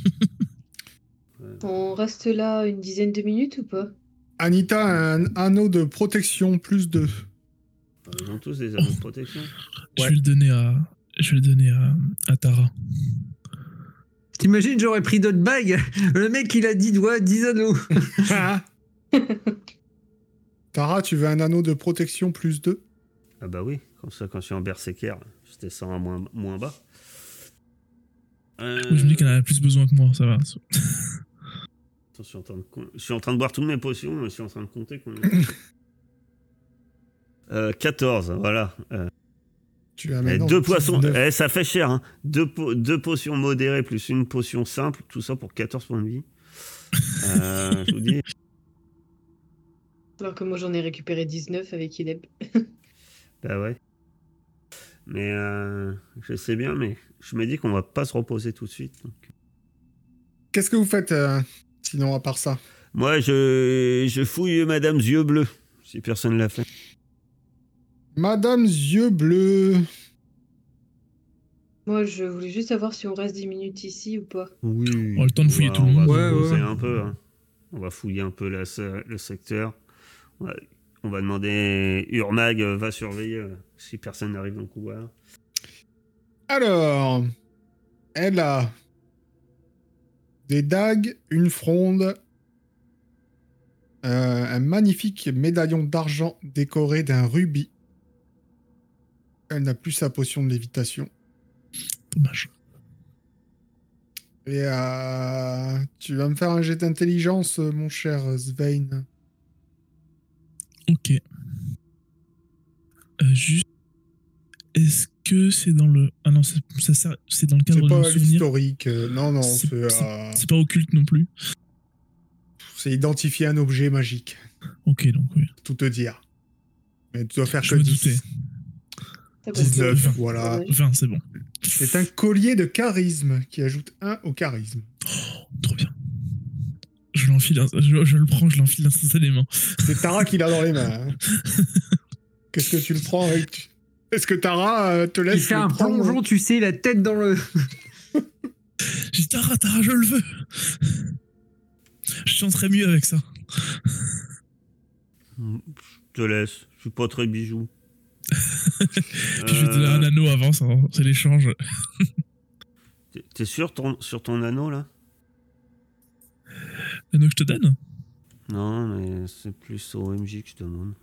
On reste là une dizaine de minutes ou pas? Anita a un anneau de protection plus 2. Ils ont tous des anneaux de protection. Je vais le donner à Tara. T'imagines, j'aurais pris d'autres bagues. Le mec, il a 10 doigts, 10 anneaux. Tara, tu veux un anneau de protection plus 2? Ah bah oui, comme ça, quand je suis en berserker, j'étais 100 à moins bas. Je me dis qu'elle en a plus besoin que moi, ça va. Attends, je suis en train de boire toutes mes potions, mais je suis en train de compter combien. 14, voilà. Tu as maintenant 2 poissons, 19. ça fait cher. Hein. 2 potions modérées plus une potion simple, tout ça pour 14 points de vie. Je vous dis. Alors que moi j'en ai récupéré 19 avec Ileb. Bah ouais. Mais je sais bien, mais je me dis qu'on va pas se reposer tout de suite. Donc. Qu'est-ce que vous faites sinon à part ça? Moi, je fouille Madame Yeux Bleus, si personne l'a fait. Madame Yeux Bleus. Moi je voulais juste savoir si on reste 10 minutes ici ou pas. Oui. On a le temps de fouiller tout le monde. On va Ouais, se poser ouais. un peu. Hein. On va fouiller un peu le secteur. On va demander Urmag va surveiller si personne n'arrive dans le couloir. Alors, elle a des dagues, une fronde, un magnifique médaillon d'argent décoré d'un rubis. Elle n'a plus sa potion de lévitation. Dommage. Et tu vas me faire un jet d'intelligence, mon cher Svein. Ok. Juste. Est-ce que c'est dans le. Ah non, c'est dans le cadre C'est de pas nos souvenirs. l'historique. Non, C'est pas occulte non plus. c'est identifier un objet magique. Ok, donc oui. Tout te dire. Mais tu dois faire Je que me 10. doutais. Ça passe 19, bien. voilà. Ouais. 20, c'est bon. C'est un collier de charisme qui ajoute 1 au charisme. Trop bien. Je l'enfile, je le prends, je l'enfile instantanément. C'est Tara qui l'a dans les mains. Hein. Qu'est-ce que tu le prends avec? Est-ce que Tara te laisse Il fait le un prendre? plongeon, tu sais, la tête dans le... J'ai dit Tara, je le veux. Je chanterais mieux avec ça. Je te laisse. Je suis pas très bijou. Puis je vais te donner un anneau avant, c'est l'échange. T'es sûr sur ton anneau là? L'anneau que je te donne? Non, mais c'est plus au MJ que je demande.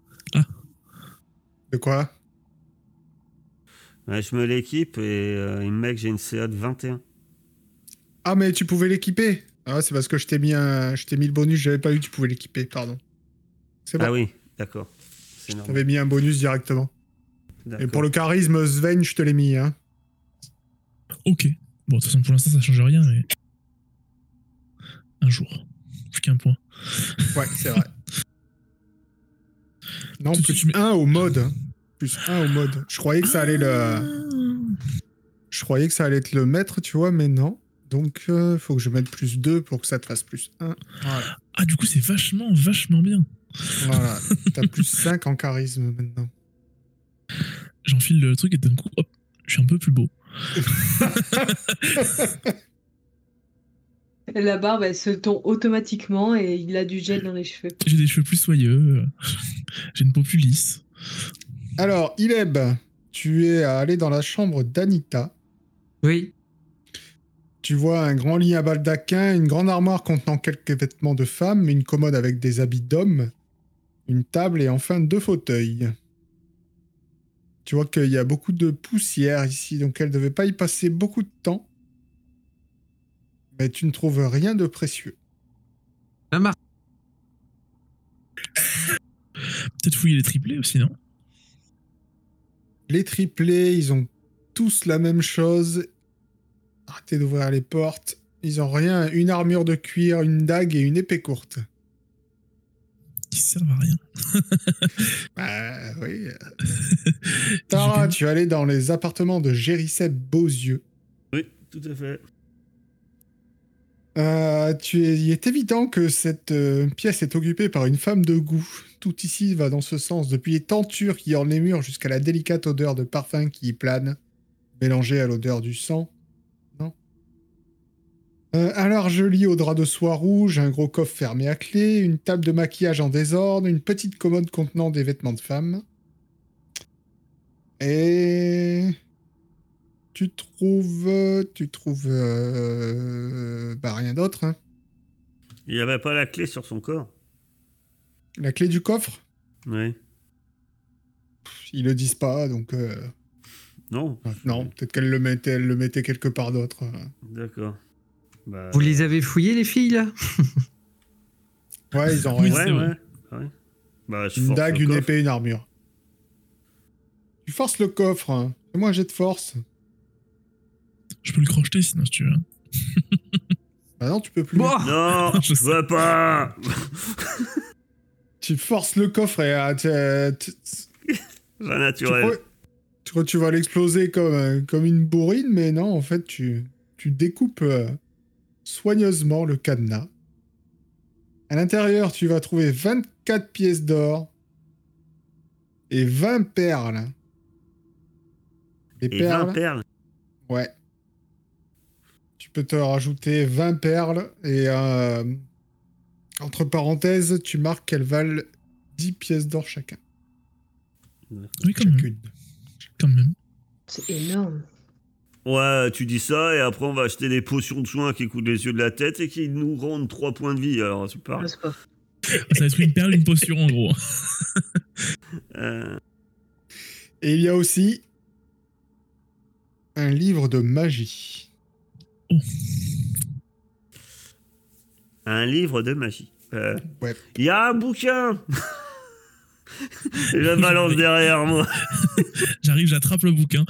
De quoi? Ouais, je me l'équipe et il me met que j'ai une CA de 21. Ah, mais tu pouvais l'équiper. Ah, c'est parce que je t'ai mis le bonus, j'avais pas eu, tu pouvais l'équiper, pardon. C'est bon. Ah oui, d'accord. C'est normal. T'avais mis un bonus directement. Et D'accord. pour le charisme, Sven, je te l'ai mis. Hein. Ok. Bon, de toute façon, pour l'instant, ça change rien, mais. Un jour. Plus qu'un point. Ouais, c'est vrai. Non, Tout de plus suite, 1 au mode. Hein. Plus 1 au mode. Je croyais que ça allait Je croyais que ça allait être le maître, tu vois, mais non. Donc, faut que je mette plus 2 pour que ça te fasse plus 1. Voilà. Ah, du coup, c'est vachement bien. Voilà. T'as plus 5 en charisme maintenant. J'enfile le truc et d'un coup, hop, je suis un peu plus beau. La barbe, elle se tond automatiquement et il a du gel dans les cheveux. J'ai des cheveux plus soyeux. J'ai une peau plus lisse. Alors, Ileb, tu es allé dans la chambre d'Anita. Oui. Tu vois un grand lit à baldaquin, une grande armoire contenant quelques vêtements de femme, une commode avec des habits d'homme, une table et enfin 2 fauteuils. Tu vois qu'il y a beaucoup de poussière ici, donc elle ne devait pas y passer beaucoup de temps. Mais tu ne trouves rien de précieux. La marque. Peut-être fouiller les triplés aussi, non? Les triplés, ils ont tous la même chose. Arrêtez d'ouvrir les portes. Ils ont rien, une armure de cuir, une dague et une épée courte. Qui servent à rien. Bah oui. Tara, tu es allé dans les appartements de Gérissep Beauzieux. Oui, tout à fait. Il est évident que cette pièce est occupée par une femme de goût. Tout ici va dans ce sens, depuis les tentures qui ornent les murs jusqu'à la délicate odeur de parfum qui y plane, mélangée à l'odeur du sang. Non. Un large lit au drap de soie rouge, un gros coffre fermé à clé, une table de maquillage en désordre, une petite commode contenant des vêtements de femme. Et... Tu trouves rien d'autre, hein. Il n'y avait pas la clé sur son corps. La clé du coffre? Oui. Ils le disent pas, donc... Non. Non, peut-être qu'elle le mettait quelque part d'autre. D'accord. Bah... Vous les avez fouillés, les filles, là? Ouais, ils ont Oui, rien. c'est vrai. Ouais. Bah, je Une force dague, le une coffre. épée, une armure. Tu forces le coffre, hein. Fais-moi un jet de force. Je peux le crocheter sinon, si tu veux. Bah non, tu peux plus. Bon. Non, Je je veux pas. Tu forces le coffre et... Pas naturel. Tu vas l'exploser comme une bourrine, mais non, en fait, tu découpes soigneusement le cadenas. À l'intérieur, tu vas trouver 24 pièces d'or et 20 perles. Les Et perles, 20 perles. ouais. Tu peux te rajouter 20 perles et entre parenthèses, tu marques qu'elles valent 10 pièces d'or chacun. Oui, quand même. Chacune. Quand même. C'est énorme. Ouais, tu dis ça, et après on va acheter des potions de soins qui coûtent les yeux de la tête et qui nous rendent 3 points de vie, alors c'est Ah, pas... c'est pas... Ça va être une perle, une potion, en gros. Et il y a aussi un livre de magie. Un livre de magie. Ouais. Il y a un bouquin. Je le balance derrière moi. J'arrive, j'attrape le bouquin.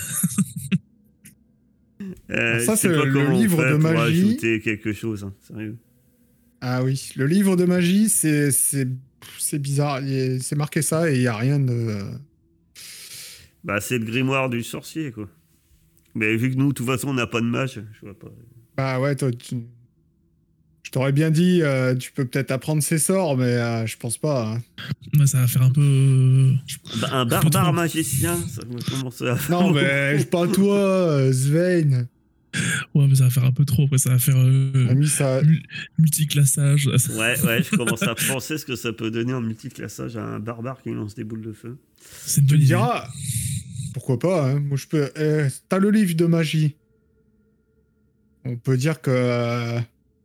Ça, je sais c'est pas le comment on livre fait de pour magie. ajouter quelque chose, hein, sérieux. Ah oui, le livre de magie, c'est bizarre. C'est marqué ça et il n'y a rien de... Bah, c'est le grimoire du sorcier, quoi. Mais vu que nous, de toute façon, on n'a pas de mage, je vois pas. Bah ouais, toi, je t'aurais bien dit, tu peux peut-être apprendre ses sorts, mais je pense pas. Hein. Bah, ça va faire un peu. Bah, un peu barbare trop. magicien, ça me commence à... Non, mais c'est pas toi, Svein. Ouais, mais ça va faire un peu trop. Après, ça va faire A mis ça... multiclassage. Ouais, je commence à penser ce que ça peut donner en multiclassage à un barbare qui lance des boules de feu. C'est une Tu bonne me idée. diras, pourquoi pas, hein. Moi je peux... t'as le livre de magie. On peut dire que...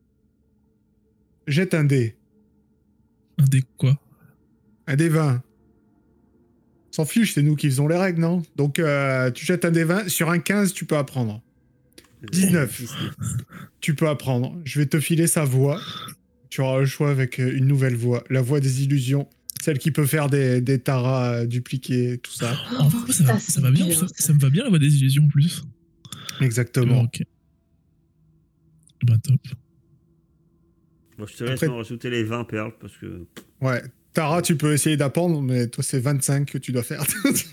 jette un dé. Un dé quoi? Un dé 20. S'en fiche, c'est nous qui faisons les règles, non? Donc tu jettes un dé 20, sur un 15, tu peux apprendre. 19. Tu peux apprendre. Je vais te filer sa voix. Tu auras le choix avec une nouvelle voix. La voix des illusions. Celle qui peut faire des taras dupliqués, tout ça. En fait, ça va bien. bien, Ça me va bien la voix des illusions en plus. Exactement. Ok. Ben top. Bon, je te laisse Après- me rajouter les 20 perles parce que... Ouais. Tara, tu peux essayer d'apprendre, mais toi, c'est 25 que tu dois faire.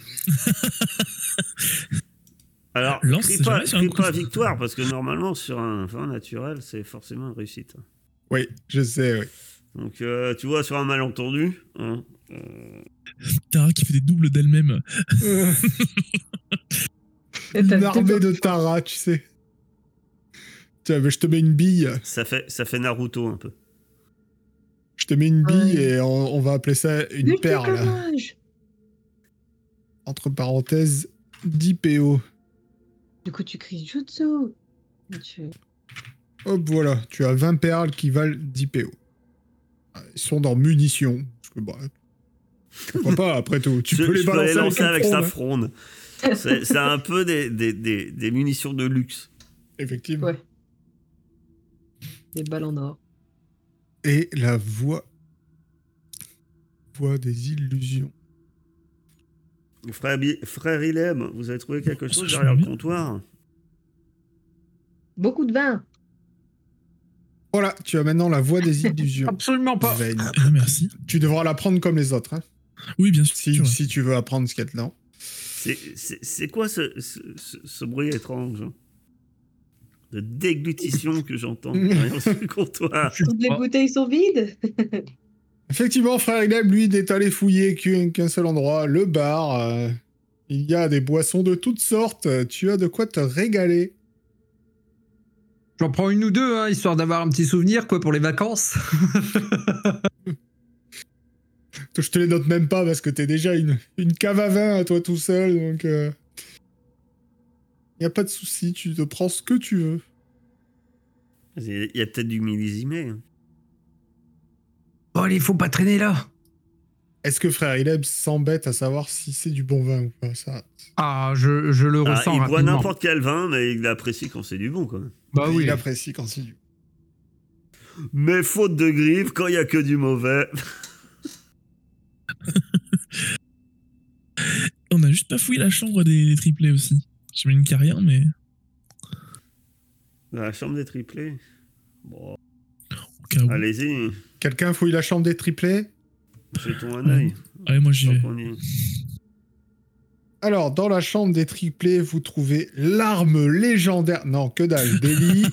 Alors, Lance, crie c'est pas, jamais sur un crie coup. pas victoire parce que normalement, sur un vin naturel, c'est forcément une réussite. Oui, je sais, oui. Donc, tu vois, sur un malentendu, hein, Tara qui fait des doubles d'elle-même. Une armée de Tara, tu sais. Tiens, mais je te mets une bille. ça fait Naruto un peu. Je te mets une bille Ouais. et on va appeler ça une perle. Multiclamage. Entre parenthèses, 10 PO. Du coup, tu cries jutsu. Hop, voilà. Tu as 20 perles qui valent 10 PO. Ils sont dans munitions. Parce que, bah, pourquoi pas, après tout. Tu peux les balancer avec sa fronde. C'est un peu des munitions de luxe. Effectivement. Ouais. Des balles en or. Et la voix des illusions. Frère Ilem, vous avez trouvé quelque chose derrière le comptoir? Beaucoup de vin. Voilà, tu as maintenant la voix des illusions. Absolument pas. Vayne. Merci. Tu devras l'apprendre comme les autres, hein, Oui, bien sûr. si tu veux apprendre ce qu'il y a dedans. C'est quoi ce bruit étrange de déglutition que j'entends derrière ce comptoir? Toutes les bouteilles sont vides. Effectivement, frère Ilem, lui, n'est allé fouiller qu'un seul endroit, le bar. Il y a des boissons de toutes sortes. Tu as de quoi te régaler. J'en prends une ou deux, hein, histoire d'avoir un petit souvenir, quoi, pour les vacances. Je te les note même pas parce que t'es déjà une cave à vin à toi tout seul, donc y a pas de souci, tu te prends ce que tu veux. Il y a peut-être du millésimé. Hein. Bon, allez, faut pas traîner là. Est-ce que frère Ileb s'embête à savoir si c'est du bon vin ou pas, ça? Ah, je le ressens Il rapidement. boit n'importe quel vin, mais il apprécie quand c'est du bon, quand même. Bah oui. Il apprécie quand c'est du... Mais faute de grive, quand il y a que du mauvais. On a juste pas fouillé la chambre des triplés aussi. J'imagine qu'il n'y a rien, mais... La chambre des triplés. Bon. Au cas où. Allez-y, Quelqu'un fouille la chambre des triplés? jetons un œil. Allez, moi j'y vais. Tant qu'on y est. Alors, dans la chambre des triplés, vous trouvez l'arme légendaire... Non, que dalle, des lits,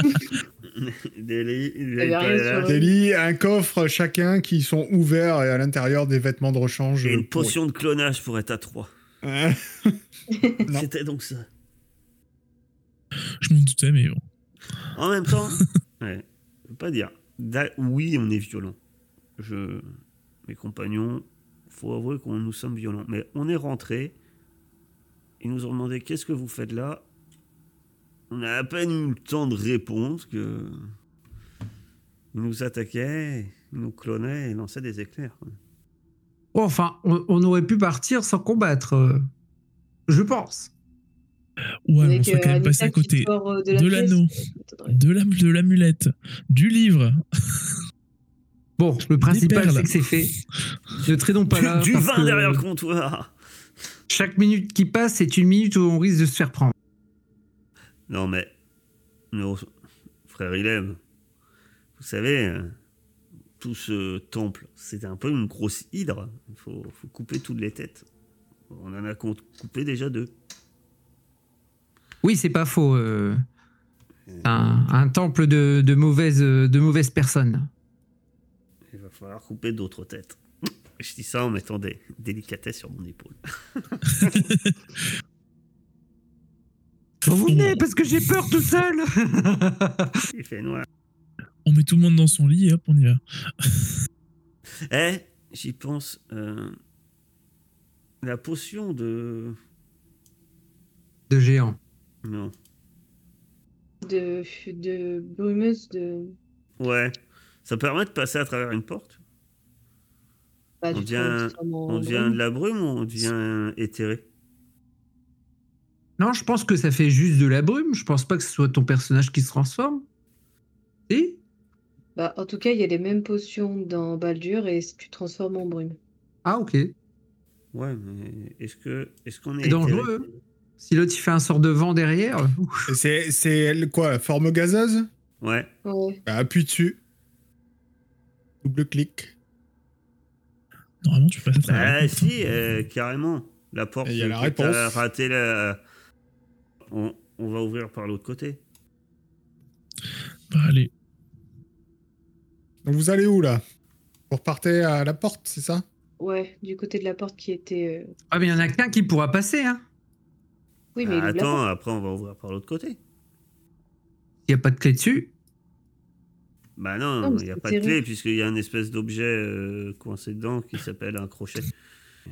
des lits, un coffre chacun qui sont ouverts et à l'intérieur des vêtements de rechange. Et une potion de clonage pour être à 3. Hein. Non. C'était donc ça. Je m'en doutais, mais bon. En même temps, ouais, je veux pas dire. Oui, on est violent. Mes compagnons, faut avouer qu'on nous sommes violents. Mais on est rentrés. Ils nous ont demandé qu'est-ce que vous faites là. On a à peine eu le temps de répondre que ils nous attaquaient, ils nous clonaient et lançaient des éclairs. Bon, enfin, on aurait pu partir sans combattre. Je pense. Ouais, mais on Avec serait quand même passé à Anita qui côté sort de l'anneau, de l'amulette, du livre. Bon, le principal, perles. c'est que c'est fait. Ne traînons pas là. Du parce vin que derrière le comptoir. chaque minute qui passe, c'est une minute où on risque de se faire prendre. Non mais, nos frères Ilem, vous savez, tout ce temple, c'est un peu une grosse hydre. Il faut couper toutes les têtes. On en a coupé déjà 2. Oui, c'est pas faux. Un temple de mauvaises personnes. Il va falloir couper d'autres têtes. Je dis ça en mettant des délicatesses sur mon épaule. Vous venez parce que j'ai peur tout seul. Il fait noir. On met tout le monde dans son lit et hop, on y va. J'y pense. La potion de... De géant. Non. de brumeuse de. Ouais. Ça permet de passer à travers une porte. Bah, On devient de la brume ou on devient éthéré? Non, je pense que ça fait juste de la brume. Je pense pas que ce soit ton personnage qui se transforme. Si? Bah, en tout cas, il y a les mêmes potions dans Baldur et tu transformes en brume. Ah, ok. Ouais, mais est-ce qu'on est C'est dangereux. Hein. Si l'autre il fait un sort de vent derrière. Ouf. C'est quoi, forme gazeuse? Ouais. Ouais. Bah, appuie dessus. Double-clic. Normalement, tu passes à travers. Ah si, carrément. La porte, Et il y a la que réponse. t'as raté la... On va ouvrir par l'autre côté. Bah, allez. Donc vous allez où, là? Vous repartez à la porte, c'est ça? Ouais, du côté de la porte qui était. Ah, mais il y en a qu'un qui pourra passer. Hein. Oui, mais il ouvre la Attends, porte. après on va ouvrir par l'autre côté. S'il n'y a pas de clé dessus. Bah Non, non, mais il n'y a c'est pas de clé serré. puisqu'il y a une espèce d'objet coincé dedans qui s'appelle un crochet.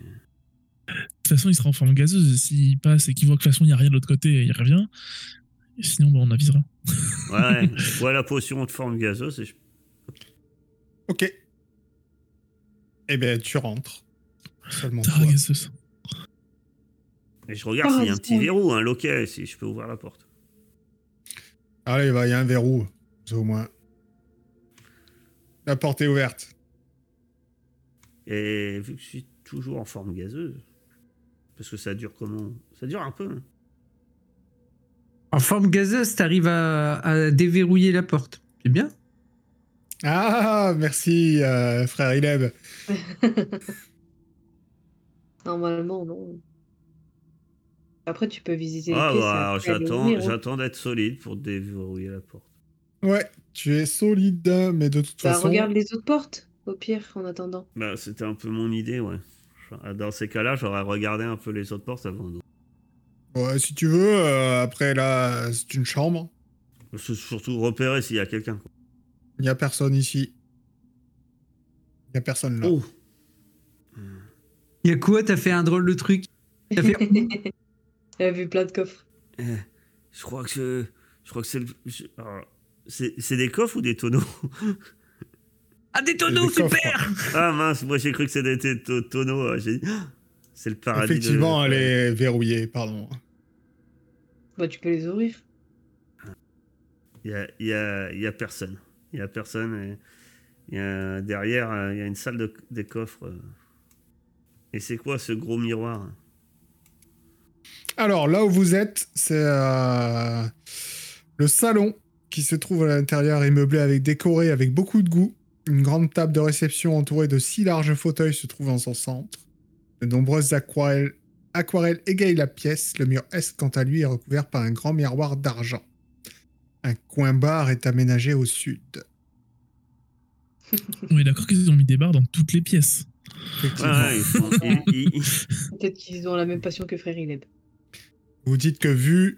De toute façon, il sera en forme gazeuse. S'il passe et qu'il voit que de toute façon, il n'y a rien de l'autre côté, il revient. Et sinon, bah, on avisera. Ouais, je bois la potion de forme gazeuse et je... Ok. Eh ben, tu rentres. Seulement T'as toi. gazeuse. Et je regarde s'il y a un petit verrou, un loquet, si je peux ouvrir la porte. Allez, il y a un verrou, au moins. La porte est ouverte. Et vu que je suis toujours en forme gazeuse, parce que ça dure comment? Ça dure un peu. Hein. En forme gazeuse, t'arrives à déverrouiller la porte. C'est bien. Ah, merci, frère Ileb. Normalement, non. Après, tu peux visiter les Ah pièces. bah, alors après aller ouvrir, hein. j'attends d'être solide pour déverrouiller la porte. Ouais, tu es solide, mais de toute Bah, façon... regarde les autres portes, au pire, en attendant. Bah, c'était un peu mon idée, ouais. Dans ces cas-là, j'aurais regardé un peu les autres portes avant. Ouais, si tu veux, après là, c'est une chambre. C'est surtout repérer s'il y a quelqu'un. Quoi. Il n'y a personne ici. Il n'y a personne là. Oh Il y a quoi? T'as fait un drôle de truc. T'as fait... Elle a vu plein de coffres. je crois que c'est alors, c'est des coffres ou des tonneaux? Ah, des tonneaux, Des coffres. super. Ah mince, moi j'ai cru que c'était des tonneaux. J'ai dit, c'est le paradis. Effectivement, elle est verrouillée, pardon. Bah, tu peux les ouvrir. Il y a personne. Il y a personne. Et il y a, derrière, il y a une salle des coffres. Et c'est quoi ce gros miroir? Alors, là où vous êtes, c'est le salon qui se trouve à l'intérieur est meublé avec décoré avec beaucoup de goût. Une grande table de réception entourée de 6 larges fauteuils se trouve en son centre. De nombreuses aquarelles égayent la pièce. Le mur est, quant à lui, est recouvert par un grand miroir d'argent. Un coin bar est aménagé au sud. On est d'accord qu'ils ont mis des barres dans toutes les pièces. Effectivement. Ouais, Peut-être qu'ils ont la même passion que Frère Ileb. Vous dites que vu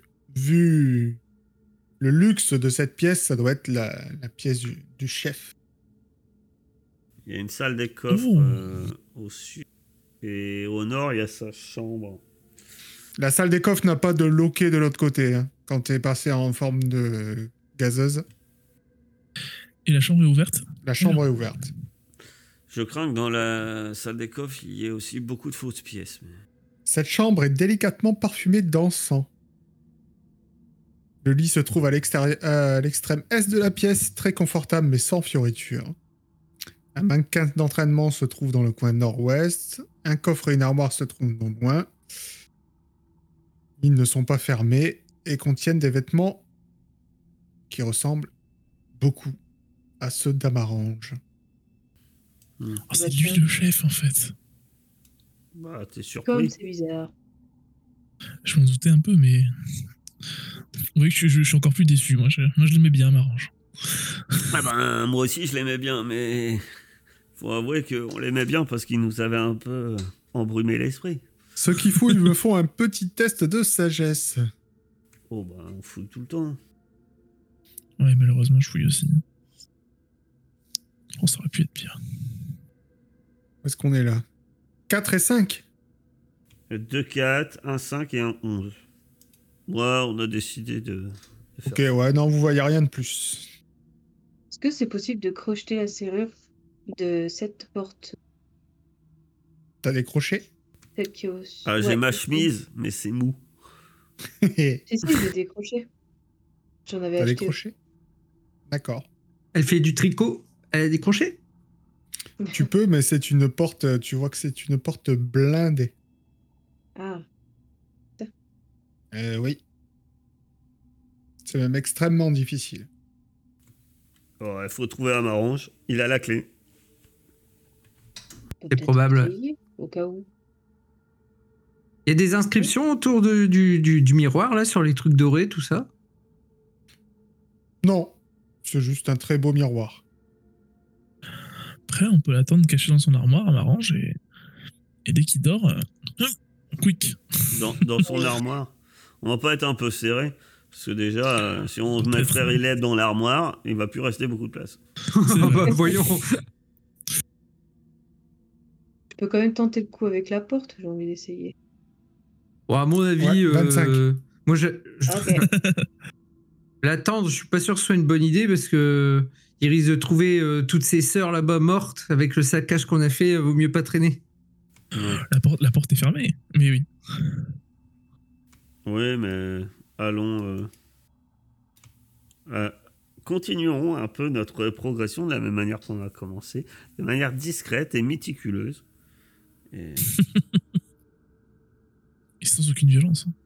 le luxe de cette pièce, ça doit être la pièce du chef. il y a une salle des coffres au sud. Et au nord, il y a sa chambre. La salle des coffres n'a pas de loquet de l'autre côté, hein, quand t'es passé en forme de gazeuse. Et la chambre est ouverte. La chambre est ouverte. Je crains que dans la salle des coffres, il y ait aussi beaucoup de fausses pièces. Mais... Cette chambre est délicatement parfumée d'encens. Le lit se trouve à l'extrême est de la pièce, très confortable mais sans fioriture. Un mannequin d'entraînement se trouve dans le coin nord-ouest. Un coffre et une armoire se trouvent non loin. Ils ne sont pas fermés et contiennent des vêtements qui ressemblent beaucoup à ceux d'Amarange. Oh, c'est lui le chef en fait. Bah, t'es Comme surpris. c'est bizarre. Je m'en doutais un peu, mais. Oui, je suis encore plus déçu. Moi, je l'aimais bien, m'arrange. Ah ben, moi aussi, je l'aimais bien, mais... Faut avouer qu'on l'aimait bien parce qu'il nous avait un peu embrumé l'esprit. Ceux qui fouillent me font un petit test de sagesse. Oh bah, on fouille tout le temps. Ouais, malheureusement, je fouille aussi. Oh, ça aurait pu être pire. Où est-ce qu'on est là? 4 et 5. 2 4, un 5 et un 11. Moi, on a décidé de faire Ok, ouais, non, vous voyez rien de plus. Est-ce que c'est possible de crocheter la serrure de cette porte? T'as décroché? Celle qui est au... Ah, j'ai ma chemise, mais c'est mou. T'as Si, je l'ai décroché. J'en avais acheté. décroché? D'accord. Elle fait du tricot. Elle a décroché. Tu peux, mais c'est une porte, tu vois que c'est une porte blindée. Ah, Oui. C'est même extrêmement difficile. Il faut trouver un Amarange. Il a la clé. peut-être probable. essayer, au cas où. Il y a des inscriptions autour du miroir, là, sur les trucs dorés, tout ça. Non, c'est juste un très beau miroir. Après, on peut l'attendre caché dans son armoire, à m'arrange, et dès qu'il dort, quick. Dans son armoire. On va pas être un peu serré. Parce que déjà, si on met frère Ileb dans l'armoire, il va plus rester beaucoup de place. Bah, voyons. Je peux quand même tenter le coup avec la porte, j'ai envie d'essayer. Bon, à mon avis, Ouais, 25. moi, Ok. L'attendre, je suis pas sûr que ce soit une bonne idée parce que il risque de trouver toutes ses sœurs là-bas mortes avec le saccage qu'on a fait. Vaut mieux pas traîner. Ouais. La porte est fermée. Mais oui. Oui, mais allons. Continuerons un peu notre progression de la même manière qu'on a commencé, de manière discrète et méticuleuse. Et... Et sans aucune violence. Hein.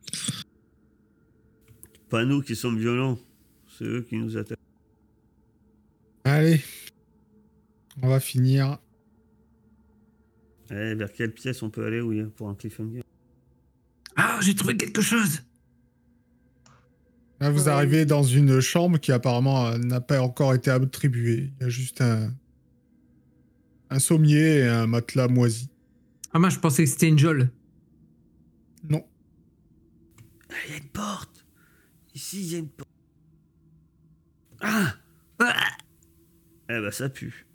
Pas nous qui sommes violents, c'est eux qui nous attaquent. Allez. On va finir. Eh, vers quelle pièce on peut aller oui, pour un cliffhanger? Ah, j'ai trouvé quelque chose. Là, vous arrivez dans une chambre qui apparemment n'a pas encore été attribuée. Il y a juste un sommier et un matelas moisi. Ah, moi, je pensais que c'était une geôle. Non. Il y a une porte. Ici, il y a une porte. Ah, eh ben, ça pue.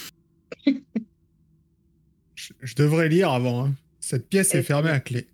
Je devrais lire avant. Hein. Cette pièce est fermée à clé.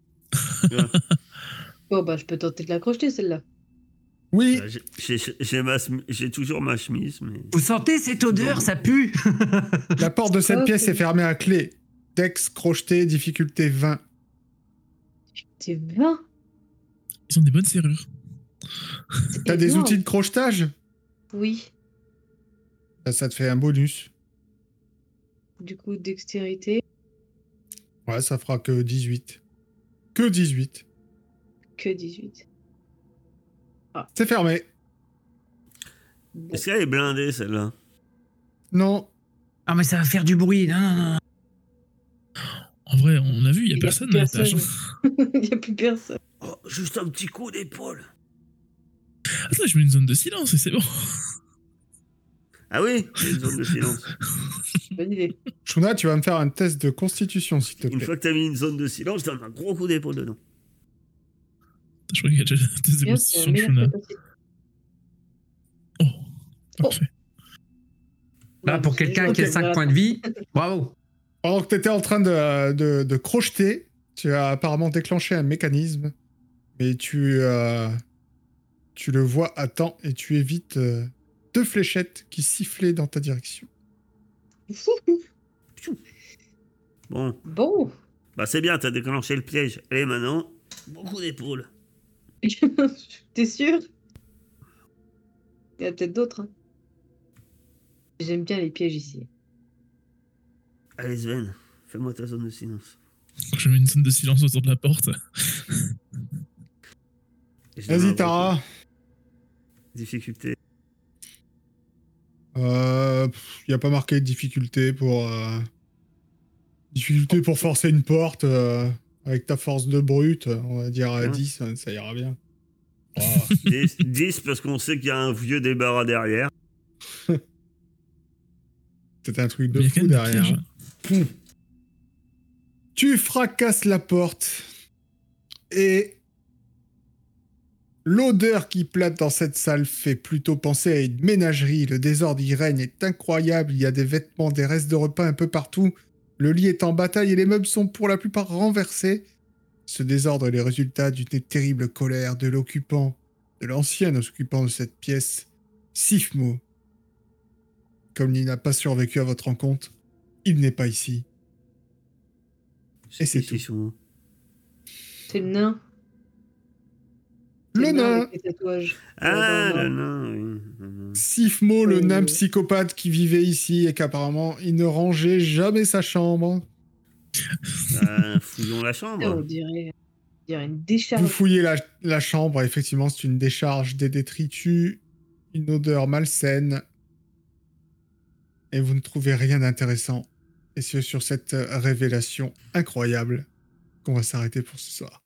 Bon, bah, je peux tenter de l'accrocher, celle-là. Oui. J'ai toujours ma chemise, mais... Vous sentez cette odeur? Ça pue. La porte de cette pièce est fermée à clé. Dex crocheté, difficulté 20. C'est 20. Ils ont des bonnes serrures. T'as des énorme. outils de crochetage? Oui. Bah, ça te fait un bonus. Du coup, dextérité. Ouais, ça fera que 18. Que 18. Que 18. C'est fermé. Bon. Est-ce qu'elle est blindée, celle-là? Non. Ah, mais ça va faire du bruit. Non, non, non. En vrai, on a vu, il y a Il y a personne plus à l'étage. personne. Il n'y a plus personne. Oh, juste un petit coup d'épaule. Attends, je mets une zone de silence et c'est bon. Ah oui, c'est une zone de silence. Bonne idée. Shuna, tu vas me faire un test de constitution, s'il te Une plaît. fois que t'as mis une zone de silence, je donne un gros coup d'épaule dedans. Je regarde déjà la test de Bien, c'est un constitution de meilleur Shuna. capacité. Oh, parfait. Là, pour quelqu'un qui a 5 points de vie, bravo. Pendant que tu étais en train de crocheter, tu as apparemment déclenché un mécanisme, mais tu le vois à temps et tu évites 2 fléchettes qui sifflaient dans ta direction. Bon, Bon. bah c'est bien, t'as déclenché le piège. Allez, maintenant, beaucoup d'épaule. T'es sûr? Il y a peut-être d'autres. Hein. J'aime bien les pièges ici. Allez, Sven, fais-moi ta zone de silence. Je mets une zone de silence autour de la porte. Et je donne un Vas-y, gros Tara. coup. Difficulté. Il n'y a pas marqué de difficulté pour... Difficulté pour forcer une porte avec ta force de brute, on va dire à Hein 10, ça ira bien. Oh. 10 parce qu'on sait qu'il y a un vieux débarras derrière. C'était un truc de Mais il y a quand fou même des derrière. pièges. Hein. Tu fracasses la porte et l'odeur qui plane dans cette salle fait plutôt penser à une ménagerie. Le désordre y règne est incroyable. Il y a des vêtements, des restes de repas un peu partout. Le lit est en bataille et les meubles sont pour la plupart renversés. Ce désordre est le résultat d'une terrible colère de l'occupant, de l'ancien occupant de cette pièce, Sifmo. Comme il n'a pas survécu à votre rencontre, il n'est pas ici. Et c'est tout. C'est le nain. C'est Le nain avec les tatouages. Ah, dans le le noir. nain, oui. Le nain. Sifmo, le nain psychopathe qui vivait ici et qu'apparemment il ne rangeait jamais sa chambre. Fouillons la On chambre. dirait une Vous décharge. fouillez la chambre, effectivement c'est une décharge, des détritus, une odeur malsaine. Et vous ne trouvez rien d'intéressant. Et c'est sur cette révélation incroyable qu'on va s'arrêter pour ce soir.